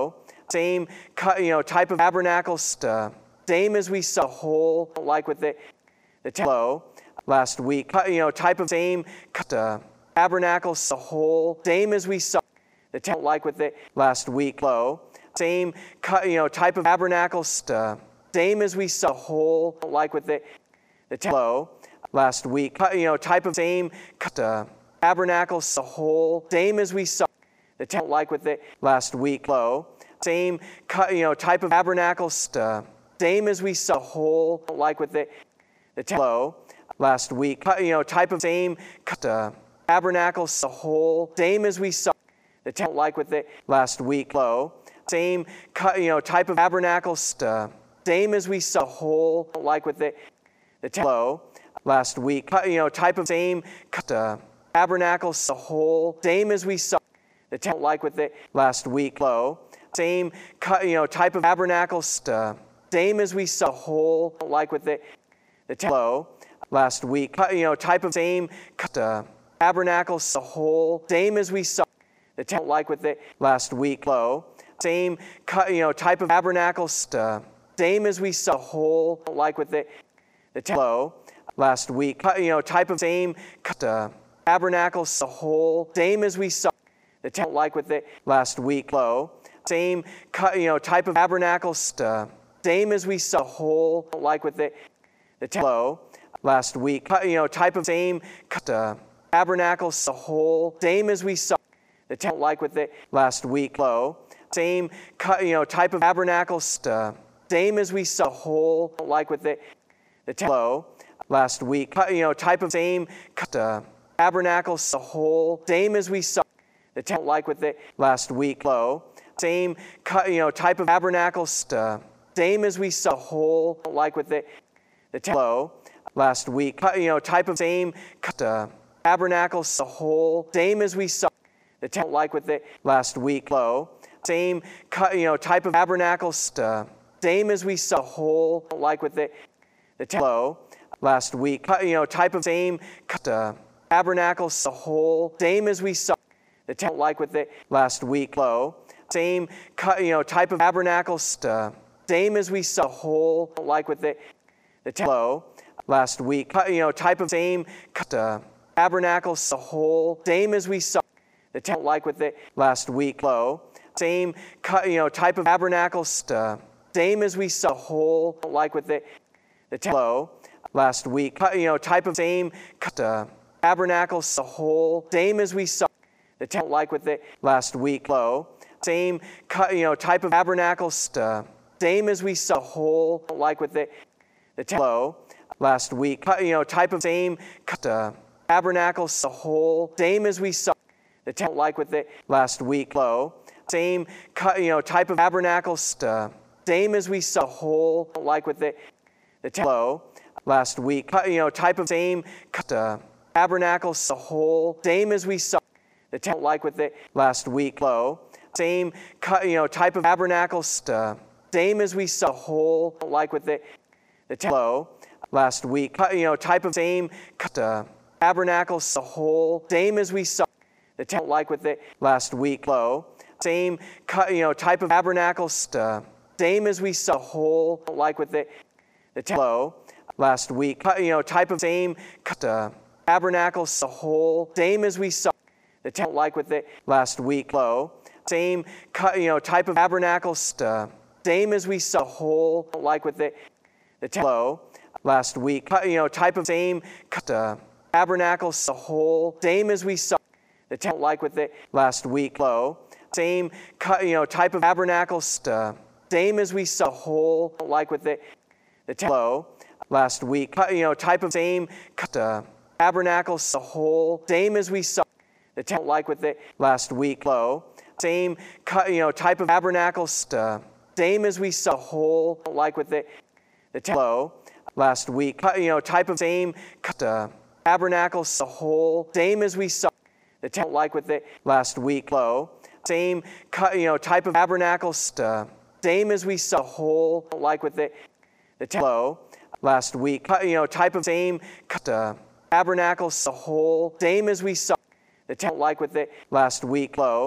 same, you know, type of tabernacle, uh, same as we saw whole, like with the, the flow last week, you know, type of same, uh, tabernacle, a whole, same as we saw the temple, like with the last week, flow, same, you know, type of tabernacle, uh, same as we saw whole, like with the, the temple last week, you know, type of same, uh, tabernacle, a whole, same as we saw the temple, like with the last week, flow, same, you know, type of tabernacle, uh, same as we saw whole, like with the, the temple last week, you know, type of same, uh, tabernacle, a whole, same as we saw the temple, like with the last week, flow, same, you know, type of tabernacle, uh, same as we saw whole, like with the, the temple last week, you know, type of same, uh, tabernacle, a whole, same as we saw the temple, like with the last week, flow, same, you know, type of tabernacle, uh, same as we saw whole, like with the, the temple last week, you know, type of same, uh, tabernacle, a whole, same as we saw the temple, like with the last week, flow, same, you know, type of tabernacle, uh, same as we saw whole, like with the, the temple last week, you know, type of same, uh, tabernacle, a whole, same as we saw the temple, like with the last week, flow, same, you know, type of tabernacle, uh, same as we saw whole, like with the, the temple last week, you know, type of same, uh, tabernacle, a whole, same as we saw the temple, like with the last week, flow, same, you know, type of tabernacle, uh, same as we saw whole, like with the, the temple last week, you know, type of same, uh, tabernacle, a whole, same as we saw the temple, like with the last week, flow, same, you know, type of tabernacle, uh, same as we saw whole, like with the, the temple last week, you know, type of same, uh, tabernacle, a whole, same as we saw the temple, like with the last week, flow, same, you know, type of tabernacle, uh, same as we saw whole, like with the, the temple last week, you know, type of same, uh, tabernacle, a whole, same as we saw the temple, like with the last week, flow, same, you know, type of tabernacle, uh, same as we saw whole, like with the, the temple last week, you know, type of same, uh, tabernacle, a whole, same as we saw the temple, like with the last week, flow, same, you know, type of tabernacle, uh, same as we saw whole, like with the, the temple last week, you know, type of same, uh, tabernacle, a whole, same as we saw the temple, like with the last week, flow, same, you know, type of tabernacle, uh, same as we saw whole, like with the, the temple last week, you know, type of same, uh, tabernacle, a whole, same as we saw the temple, like with the last week, flow, same, you know, type of tabernacle, uh, same as we saw whole, like with the, the temple last week, you know, type of same, uh, tabernacle, a whole, same as we saw the temple, like with the last week, flow, same, you know, type of tabernacle, uh, same as we saw whole, like with the, the temple last week, you know, type of same, uh, tabernacle, a whole, same as we saw the temple, like with the last week, flow, same, you know, type of tabernacle, uh, same as we saw whole, like with the, the temple last week, you know, type of same, uh, tabernacle, a whole, same as we saw the temple, like with the last week, flow, same, you know, type of tabernacle, uh, same as we saw whole, like with the, the temple last week, you know, type of same, uh, tabernacle, a whole, same as we saw the temple, like with the last week, flow, same, you know, type of tabernacle, uh, same as we saw whole, like with the, the temple last week, you know, type of same, uh, tabernacle, a whole, same as we saw the temple, like with the last week, flow, same, you know, type of tabernacle, uh, same as we saw whole, like with the, the temple last week, you know, type of same, uh, tabernacle, a whole, same as we saw the temple, like with the last week, flow, same, you know, type of tabernacle, uh, same as we saw whole, like with the, the temple last week, you know, type of same, uh, tabernacle, a whole, same as we saw the temple, like with the last week, flow,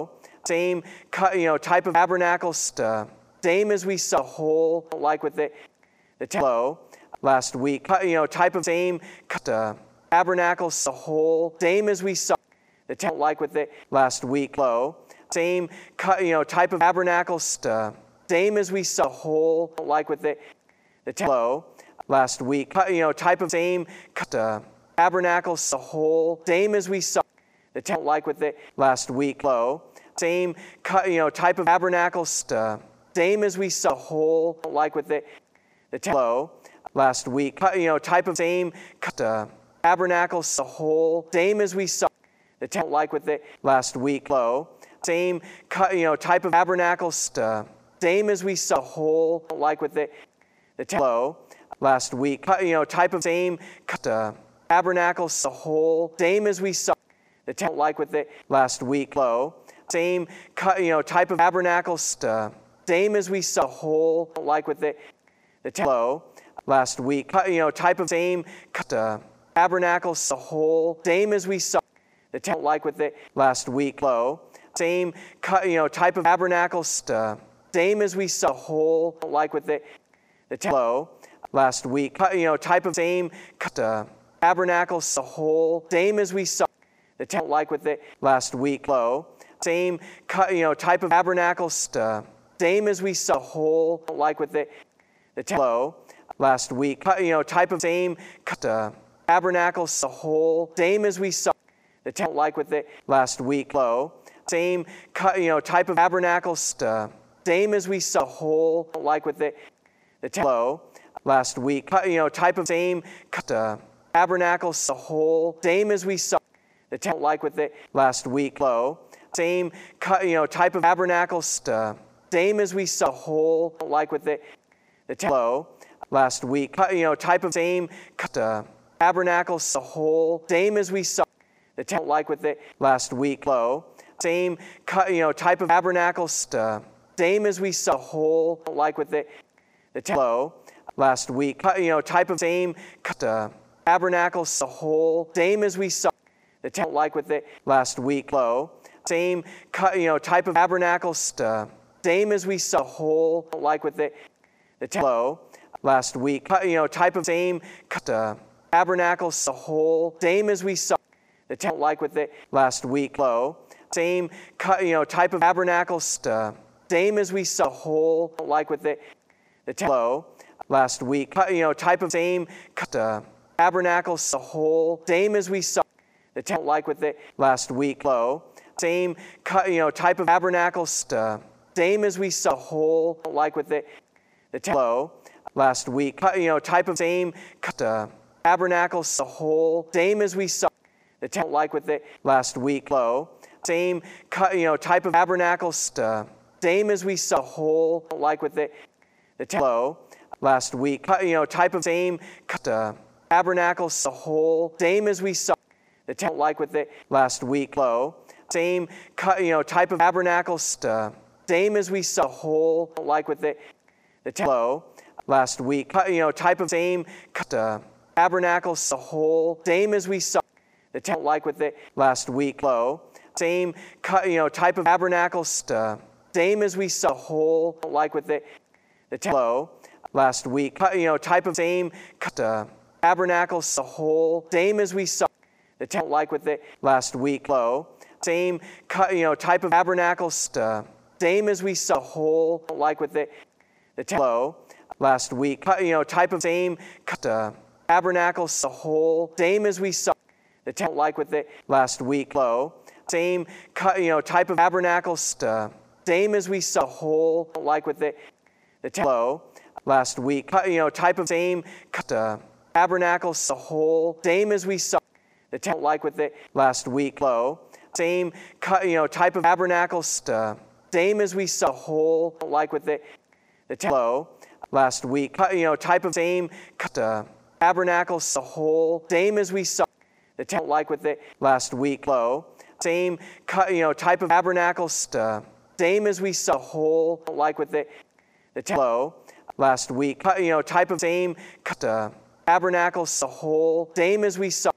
same, you know, type of tabernacle, uh, same as we saw whole, like with the, the temple last week, you know, type of same, uh, tabernacle, the whole, same as we saw the temple, like with the last week, low, same, you know, type of tabernacle, uh, same as we saw whole, like with the, the temple last week, you know, type of same, uh, tabernacle, the whole, same as we saw the temple, like with the last week, low, same, you know, type of tabernacle, uh, same as we saw whole, like with the, the temple last week, you know, type of same, uh, tabernacle, the whole, same as we saw the temple, like with the last week, low, same, you know, type of tabernacle, uh, same as we saw whole, like with the, the temple last week, you know, type of same, uh, tabernacle, the whole, same as we saw the temple, like with the last week, low, same, you know, type of tabernacle, uh, same as we saw whole, like with the, the temple last week, you know, type of same, uh, tabernacle, the whole, same as we saw the temple, like with the last week, low, same, you know, type of tabernacle, uh, same as we saw whole, like with the, the temple last week, you know, type of same, uh, tabernacle, the whole, same as we saw the temple, like with the last week, low, same, you know, type of tabernacle, uh, same as we saw whole, like with the, the temple last week, you know, type of same, uh, tabernacle, the whole, same as we saw the temple, like with the last week, low, same, you know, type of tabernacle, uh, same as we saw whole, like with the, the temple last week, you know, type of same, uh, tabernacle, the whole, same as we saw the temple, like with the last week, low, same, you know, type of tabernacle, uh, same as we saw whole, like with the, the temple last week, you know, type of same, uh, tabernacle, the whole, same as we saw the temple, like with the last week, low, same, you know, type of tabernacle, uh, same as we saw whole, like with the, the temple last week, you know, type of same, uh, tabernacle, the whole, same as we saw the temple, like with the last week, low, same, you know, type of tabernacle, uh, same as we saw whole, like with the, the temple last week, you know, type of same, uh, tabernacle, the whole, same as we saw the temple, like with the last week, low, same, you know, type of tabernacle, uh, same as we saw whole, like with the, the temple last week, you know, type of same, uh, tabernacle, the whole, same as we saw the temple, like with the last week, low, same, you know, type of tabernacle, uh, same as we saw whole, like with the, the temple last week, you know, type of same, uh, tabernacle, the whole, same as we saw the temple, like with the last week, low, same, you know, type of tabernacle, uh, same as we saw whole, like with the, the temple last week, you know, type of same, uh, tabernacle, the whole, same as we saw the temple, like with the last week, low, same, you know, type of tabernacle, uh, same as we saw whole, like with the, the temple last week, you know, type of same, uh, tabernacle, the whole, same as we saw the temple, like with the last week, low, same, you know, type of tabernacle, uh, same as we saw whole, like with the, the temple last week, you know, type of same, uh, tabernacle, the whole, same as we saw the temple, like with the last week, low, same, you know, type of tabernacle, uh, same as we saw whole, like with the, the temple last week, you know, type of same, uh, tabernacle, the whole, same as we saw the temple, like with the last week, low, same, you know, type of tabernacle, uh, same as we saw whole, like with the, the temple last week, you know, type of same, uh, tabernacle, the whole, same as we saw the temple, like with the last week, low, same, you know, type of tabernacle, uh, same as we saw whole, like with the, the temple last week, you know, type of same, uh, tabernacle, the whole, same as we saw the temple, like with the last week, low, same, you know, type of tabernacle, uh, same as we saw whole, like with the, the temple last week, you know, type of same, uh, tabernacle, the whole, same as we saw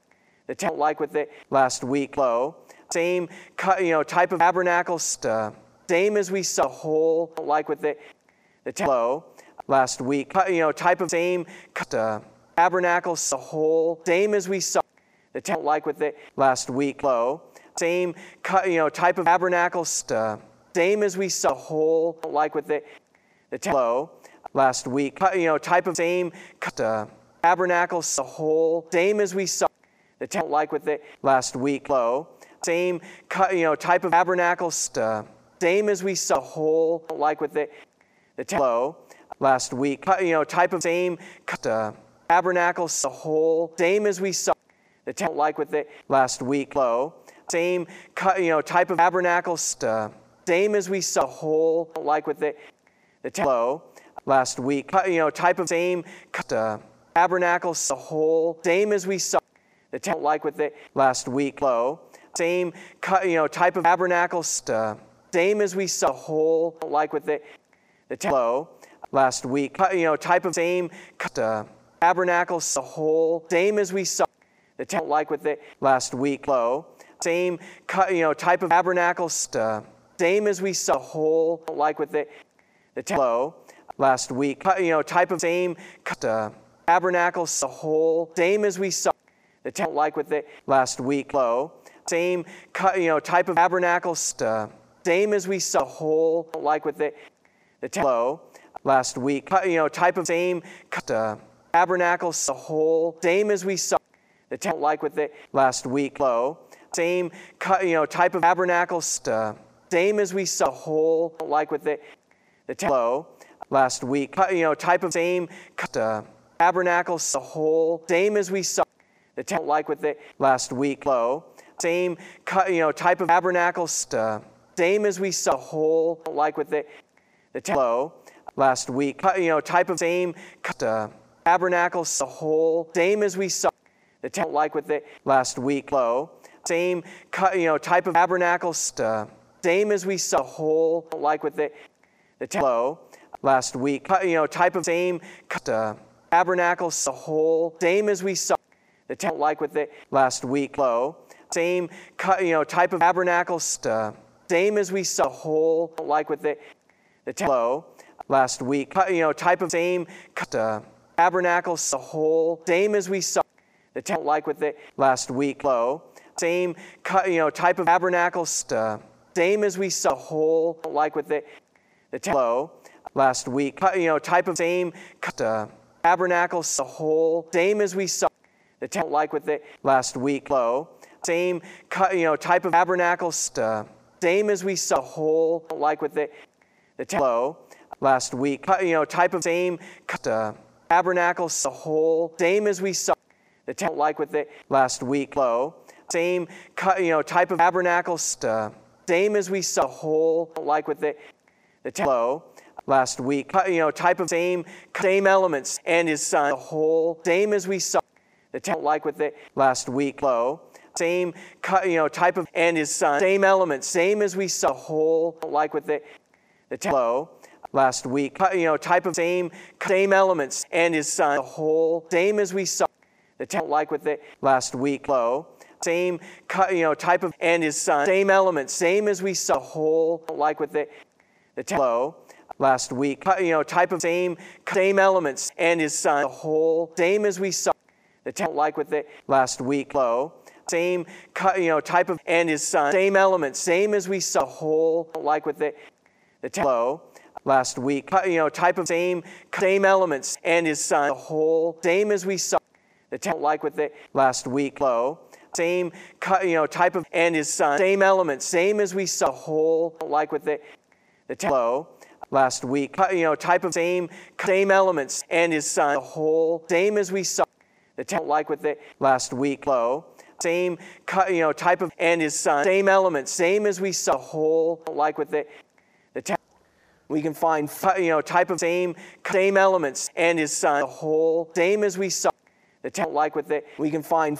the temple like with the last week low. Same you know type of tabernacle, uh, same as we saw whole like with the the temple last week. You know type of same uh, tabernacle, the whole same as we saw the temple like with the last week low. Same you know type of tabernacle, uh, same as we saw whole like with the the temple last week. You know type of same uh, tabernacle, the whole same as we saw the temple like with the last week low. Same you know type of tabernacle, uh, same as we saw whole like with the the temple last week. You know type of same uh, tabernacle, the whole same as we saw the temple like with the last week low. Same you know type of tabernacle, uh, same as we saw whole like with the the temple last week. You know type of same uh, tabernacle, the whole same as we saw the temple like with the last week low. Same you know type of tabernacle, uh, same as we saw whole like with the the temple last week. You know type of same uh, tabernacle, the whole same as we saw the temple like with the last week low. Same you know type of tabernacle, uh, same as we saw whole like with the the temple last week. You know type of same uh, tabernacle, the whole same as we saw the temple like with the last week low. Same you know type of tabernacle, uh, same as we saw whole like with the the temple last week. You know type of same uh, tabernacle, the whole same as we saw the temple like with the last week low. Same you know type of tabernacle, uh, same as we saw whole like with the the temple last week. You know type of same uh, tabernacle, the whole same as we saw the temple like with the last week low. Same you know type of tabernacle, uh, same as we saw whole like with the the temple last week. You know type of same uh, tabernacle, the whole same as we saw the temple like with the last week low. Same you know type of tabernacle, uh, same as we saw whole like with the the temple last week. You know type of same uh, tabernacle, the whole same as we saw the temple like with the last week low. Same you know type of tabernacle, uh, same as we saw whole like with the the temple last week. You know type of same uh, tabernacle, the whole same as we saw the temple like with the last week low. Same you know type of tabernacle, uh, same as we saw whole like with the the temple last week. You know type of same uh, tabernacle, the whole same as we saw the temple like with the last week low. Same you know type of tabernacle, uh, same as we saw whole like with the the temple last week. You know type of same uh, tabernacle, the whole same as we saw the temple like with the last week low. Same you know type of tabernacle, uh, same as we saw whole like with the the temple last week. You know type of same same elements and his son, the whole same as we saw the temple like with the last week low. Same you know type of and his son, same elements, same as we saw whole like with the the temple last week. You know type of same same elements and his son, the whole same as we saw the temple like with the last week low. Same you know type of and his son, same elements, same as we saw whole like with the the temple last week. You know type of same same elements and his son, the whole same as we saw the temple like with the last week low. Same you know type of and his son, same elements, same as we saw whole like with the the temple last week. You know type of same same elements and his son, the whole same as we saw the temple like with the last week low. Same you know type of and his son, same elements, same as we saw whole like with the the temple last week. You know type of same same elements and his son, the whole same as we saw the temple like with the last week low. Same you know type of and his son, same elements, same as we saw whole like with the the temple. We can find you know type of same same elements and his son, the whole same as we saw the temple like with the. We can find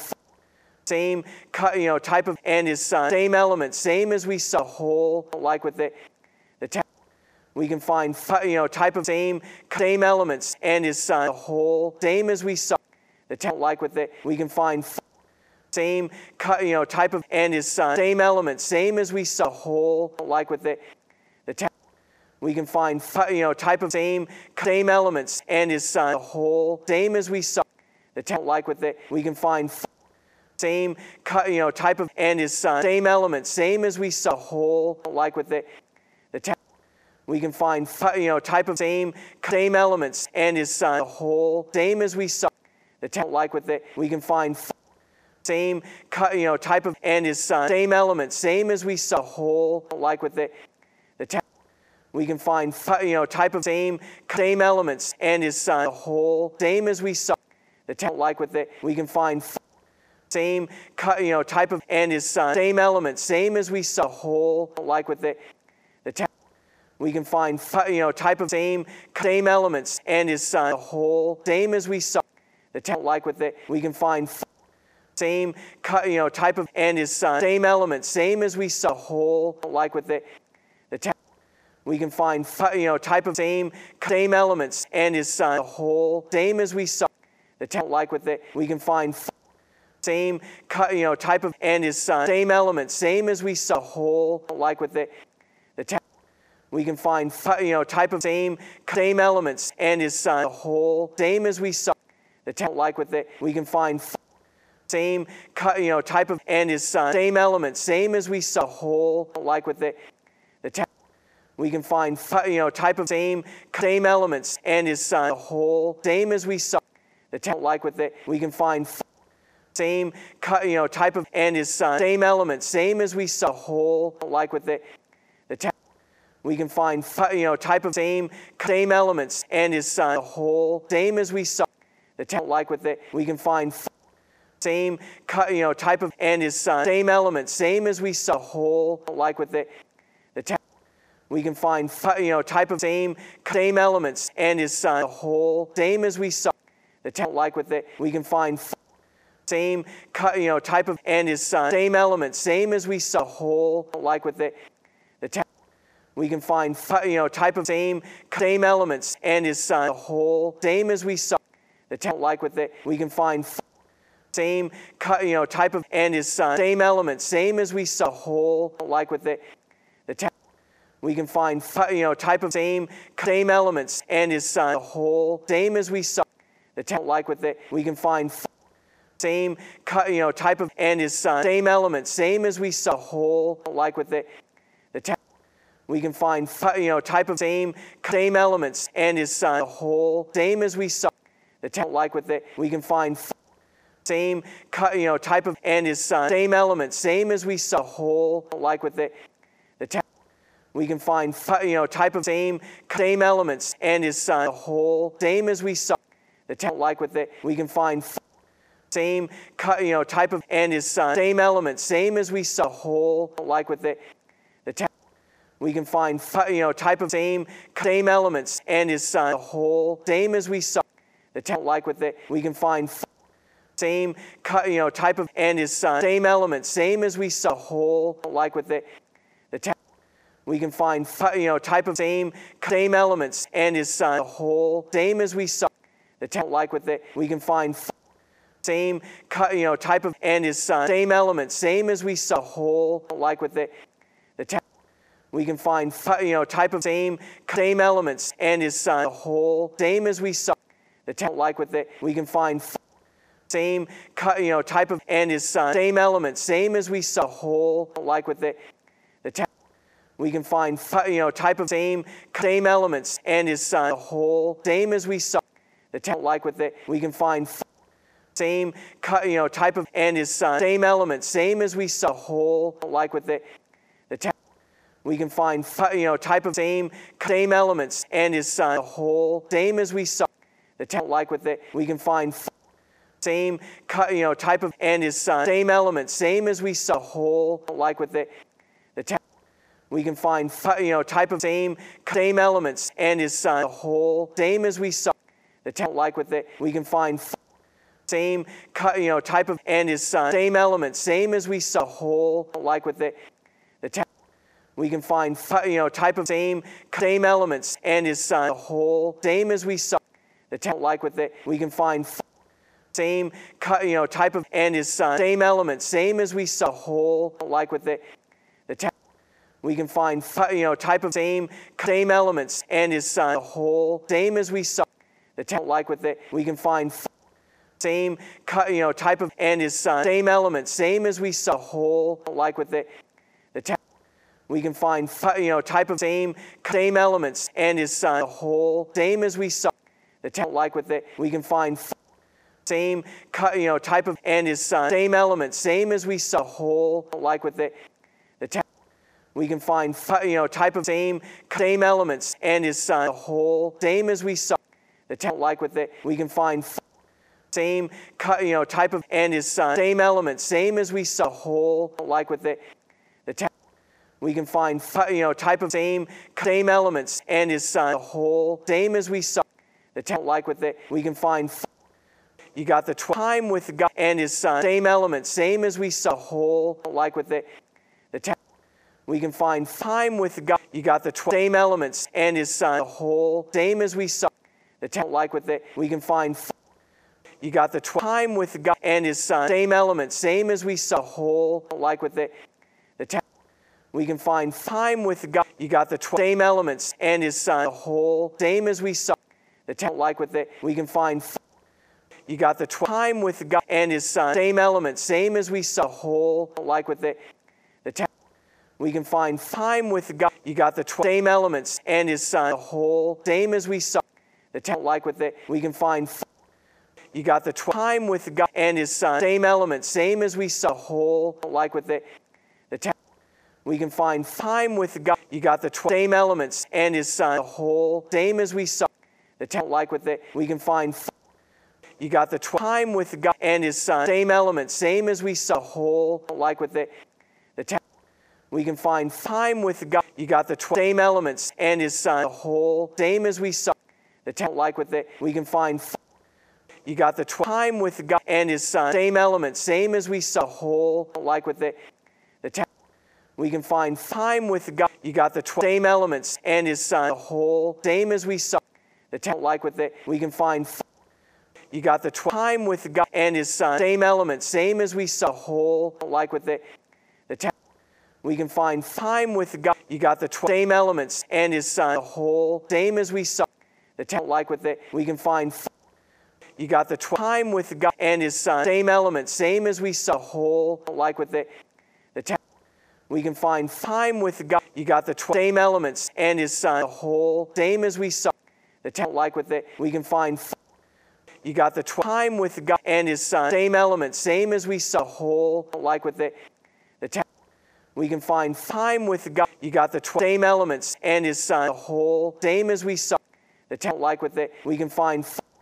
same you know type of and his son, same elements, same as we saw whole like with the the temple. We can find you know type of same same elements and his son, the whole same as we saw the temple like with the. We can find same, you know, type of, and his son, same elements, same as we saw, the whole, like with the, the ta- we can find, you know, type of same, same elements, and his son, the whole, same as we saw, the ta- like with the, we can find same, you know, type of, and his son, same elements, same as we saw, the whole, like with the, the ta- we can find, you know, type of same, same elements, and his son, the whole, same as we saw, the ta- like with the, we can find same, you know, type of, and his son, same elements, same as we saw, the whole, like with the, the ta- we can find, you know, type of same, same elements, and his son, the whole, same as we saw, the ta- like with the, we can find same, you know, type of, and his son, same elements, same as we saw, the whole, like with the, the ta- we can find, you know, type of same, same elements, and his son, the whole, same as we saw, the ta- like with the, we can find same, you know, type of, and his son, same elements, same as we saw, the whole, like with the, the ta- we can find, you know, type of same, same elements, and his son, the whole, same as we saw, the ta- like with the, we can find same, you know, type of, and his son, same elements, same as we saw, the whole, like with the, the ta- we can find, you know, type of same, same elements, and his son, the whole, same as we saw, the ta- like with the, we can find same, you know, type of, and his son, same elements, same as we saw, the whole, like with the, the ta- we can find, you know, type of same, same elements, and his son, the whole, same as we saw, the ta- like with the, we can find same, you know, type of, and his son, same elements, same as we saw, the whole, like with the, the ta- we can find, you know, type of same, same elements, and his son, the whole, same as we saw, the ta- like with the, we can find same, you know, type of, and his son, same elements, same as we saw, the whole, like with the, the ta- we can find, you know, type of same, same elements, and his son, the whole, same as we saw, the ta- like with the, we can find same, you know, type of, and his son, same elements, same as we saw, the whole, like with the, the ta- we can find, you know, type of same, same elements, and his son, the whole, same as we saw, the ta- like with the, we can find same, you know, type of, and his son, same elements, same as we saw, the whole, like with the, the ta- we can find, you know, type of same, same elements, and his son, the whole, same as we saw, the ta- like with the, we can find same, you know, type of, and his son, same elements, same as we saw, the whole, like with the, the ta- we can find, you know, type of same, same elements, and his son, the whole, same as we saw, the ta- like with the, we can find same, you know, type of, and his son, same elements, same as we saw, the whole, like with the, the ta- we can find, you know, type of same, same elements, and his son, the whole, same as we saw, the ta- like with the, we can find same, you know, type of, and his son, same elements, same as we saw, the whole, like with the, the ta- we can find, you know, type of same, same elements, and his son, the whole, same as we saw, the ta- like with the, we can find same, you know, type of, and his son, same elements, same as we saw, the whole, like with the, the ta- we can find, you know, type of same, same elements, and his son, the whole, same as we saw, the ta- like with the, we can find same, you know, type of, and his son, same elements, same as we saw, the whole, like with the, the ta- we can find, you know, type of same, same elements, and his son, the whole, same as we saw, the ta- like with the, we can find same, you know, type of, and his son, same elements, same as we saw, the whole, like with the, the ta- we can find, you know, type of same, same elements, and his son, the whole, same as we saw, the ta- like with the, we can find same, you know, type of, and his son, same elements, same as we saw, the whole, like with the, the ta- we can find, you know, type of same, same elements, and his son, the whole, same as we saw, the ta- like with the, we can find same, you know, type of, and his son, same elements, same as we saw, the whole, like with the, the ta- we can find, you know, type of same, same elements, and his son, the whole, same as we saw, the ta- like with the, we can find same, you know, type of, and his son, same elements, same as we saw, the whole, like with the, the ta- we can find, you know, type of same, same elements, and his son, the whole, same as we saw, the ta- like with the, we can find same you know type of and his son, same elements, same as we saw whole like with the the ta- we can find you know type of same same elements and his son, the whole same as we saw the ta- like with the we can find same you know type of and his son, same elements, same as we saw whole like with the the ta- we can find you know type of same same elements and his son, the whole same as we saw the ta- like with the we can find same you know type of and his son, same elements, same as we saw whole like with the the ta- we can find you know type of same same elements and his son, the whole same as we saw the ta- like with the we can find same you know type of and his son, same elements, same as we saw whole like with the the ta- we can find you know type of same same elements and his son, the whole same as we saw the ta- like with the we can find you got the time with God and his son, same elements, same as we saw whole like with the the ta- we can find time with God. You got the tw- same elements and his son, the whole same as we saw the ta- like with the we can find you got the tw- time with God and his son, same elements, same as we saw whole like with the the ta- we can find time with God. You got the tw- same elements and his son, the whole same as we saw the ta- like with the we can find you got the tw- time with God and his son, same elements, same as we saw whole like with the the ta- we can find time with God. You got the tw- same elements and his son, the whole same as we saw the ta- like with the we can find you got the tw- time with God and his son, same elements, same as we saw whole like with the the ta- we can find time with God. You got the tw- same elements and his son, the whole same as we saw the ta- like with the we can find you got the tw- time with God and his son, same elements, same as we saw whole like with the the ta- we can find time with God. You got the tw- same elements and his son, the whole same as we saw the ta- like with the we can find you got the tw- time with God and his son, same elements, same as we saw whole like with the the ta- we can find time with God. You got the tw- same elements and his son, the whole same as we saw the ta- like with the we can find you got the tw- time with God and his son, same elements, same as we saw whole like with the the ta- we can find time with God. You got the tw- same elements and his son, the whole same as we saw the ta- like with the we can find you got the tw- time with God and his son, same elements, same as we saw whole like with the the ta- we can find time with God. You got the tw- same elements and his son, the whole same as we saw the ta- like with the we can find you got the tw- time with God and his son, same elements, same as we saw whole like with the the ta- we can find time with God. You got the tw- same elements and his son, the whole same as we saw the ta- like with the we can find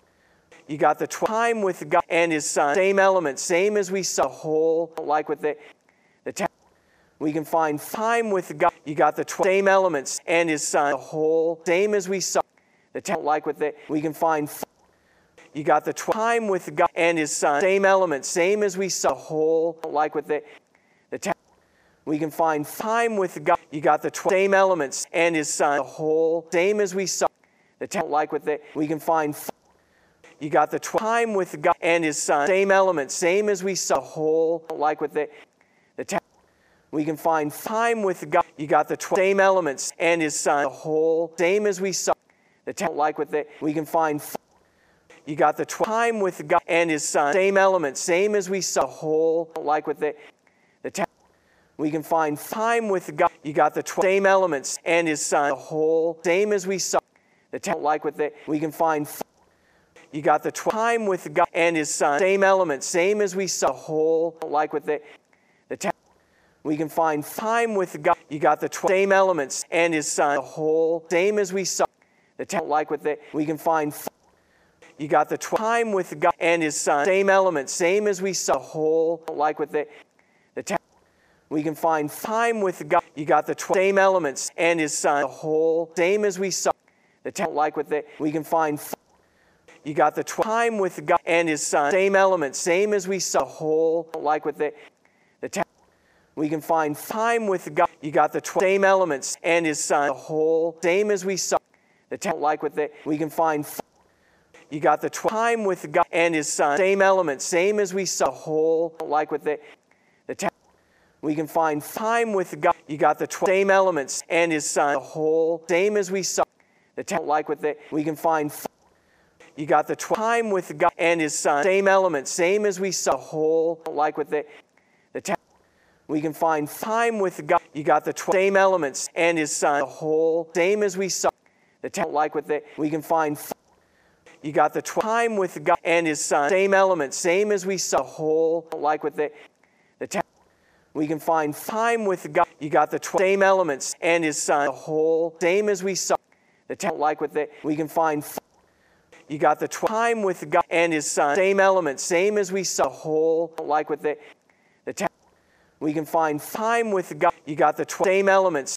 you got the tw- time with God and his son, same elements, same as we saw whole like with the the ta- we can find time with God. You got the tw- same elements and his son, the whole same as we saw the ta- like with the we can find you got the tw- time with God and his son, same elements, same as we saw whole like with the the ta- we can find time with God. You got the tw- same elements and his son, the whole same as we saw the ta- like with the we can find you got the tw- time with God and his son, same elements, same as we saw whole like with the the ta- we can find time with God. You got the tw- same elements and his son, the whole same as we saw the ta- like with the we can find you got the tw- time with God and his son, same elements, same as we saw whole like with the the ta- we can find time with God. You got the tw- same elements and his son, the whole same as we saw the ta- like with the we can find you got the tw- time with God and his son, same elements, same as we saw whole like with the the ta- we can find time with God. You got the tw- same elements and his son, the whole same as we saw the ta- like with the we can find you got the tw- time with God and his son, same elements, same as we saw whole like with the the ta- we can find time with God. You got the tw- same elements and his son, the whole same as we saw the ta- like with the we can find you got the tw- time with God and his son, same elements, same as we saw whole like with the the ta- we can find time with God. You got the tw- same elements and his son, the whole same as we saw the ta- like with the we can find You got the time with God and His Son. Same elements, same as we saw. The whole, like with the, the ta- we can find time with God. You got the same elements and His Son. The whole, same as we saw. The ta- like with the, we can find. You got the time with God and His Son. Same elements, same as we saw. The whole, like with the, the ta- we can find time with God. You got the same elements and His Son. The whole, same as we saw. The ta- like with the, we can find. You got the time with God and His Son. Same elements, same as we saw. The whole, like with the, the ta- we can find time with God. You got the same elements and His Son. The whole, same as we saw. The ta- like with the, we can find. You got the time with God and His Son. Same elements, same as we saw. The whole, like with the, the ta- we can find time with God. You got the same elements.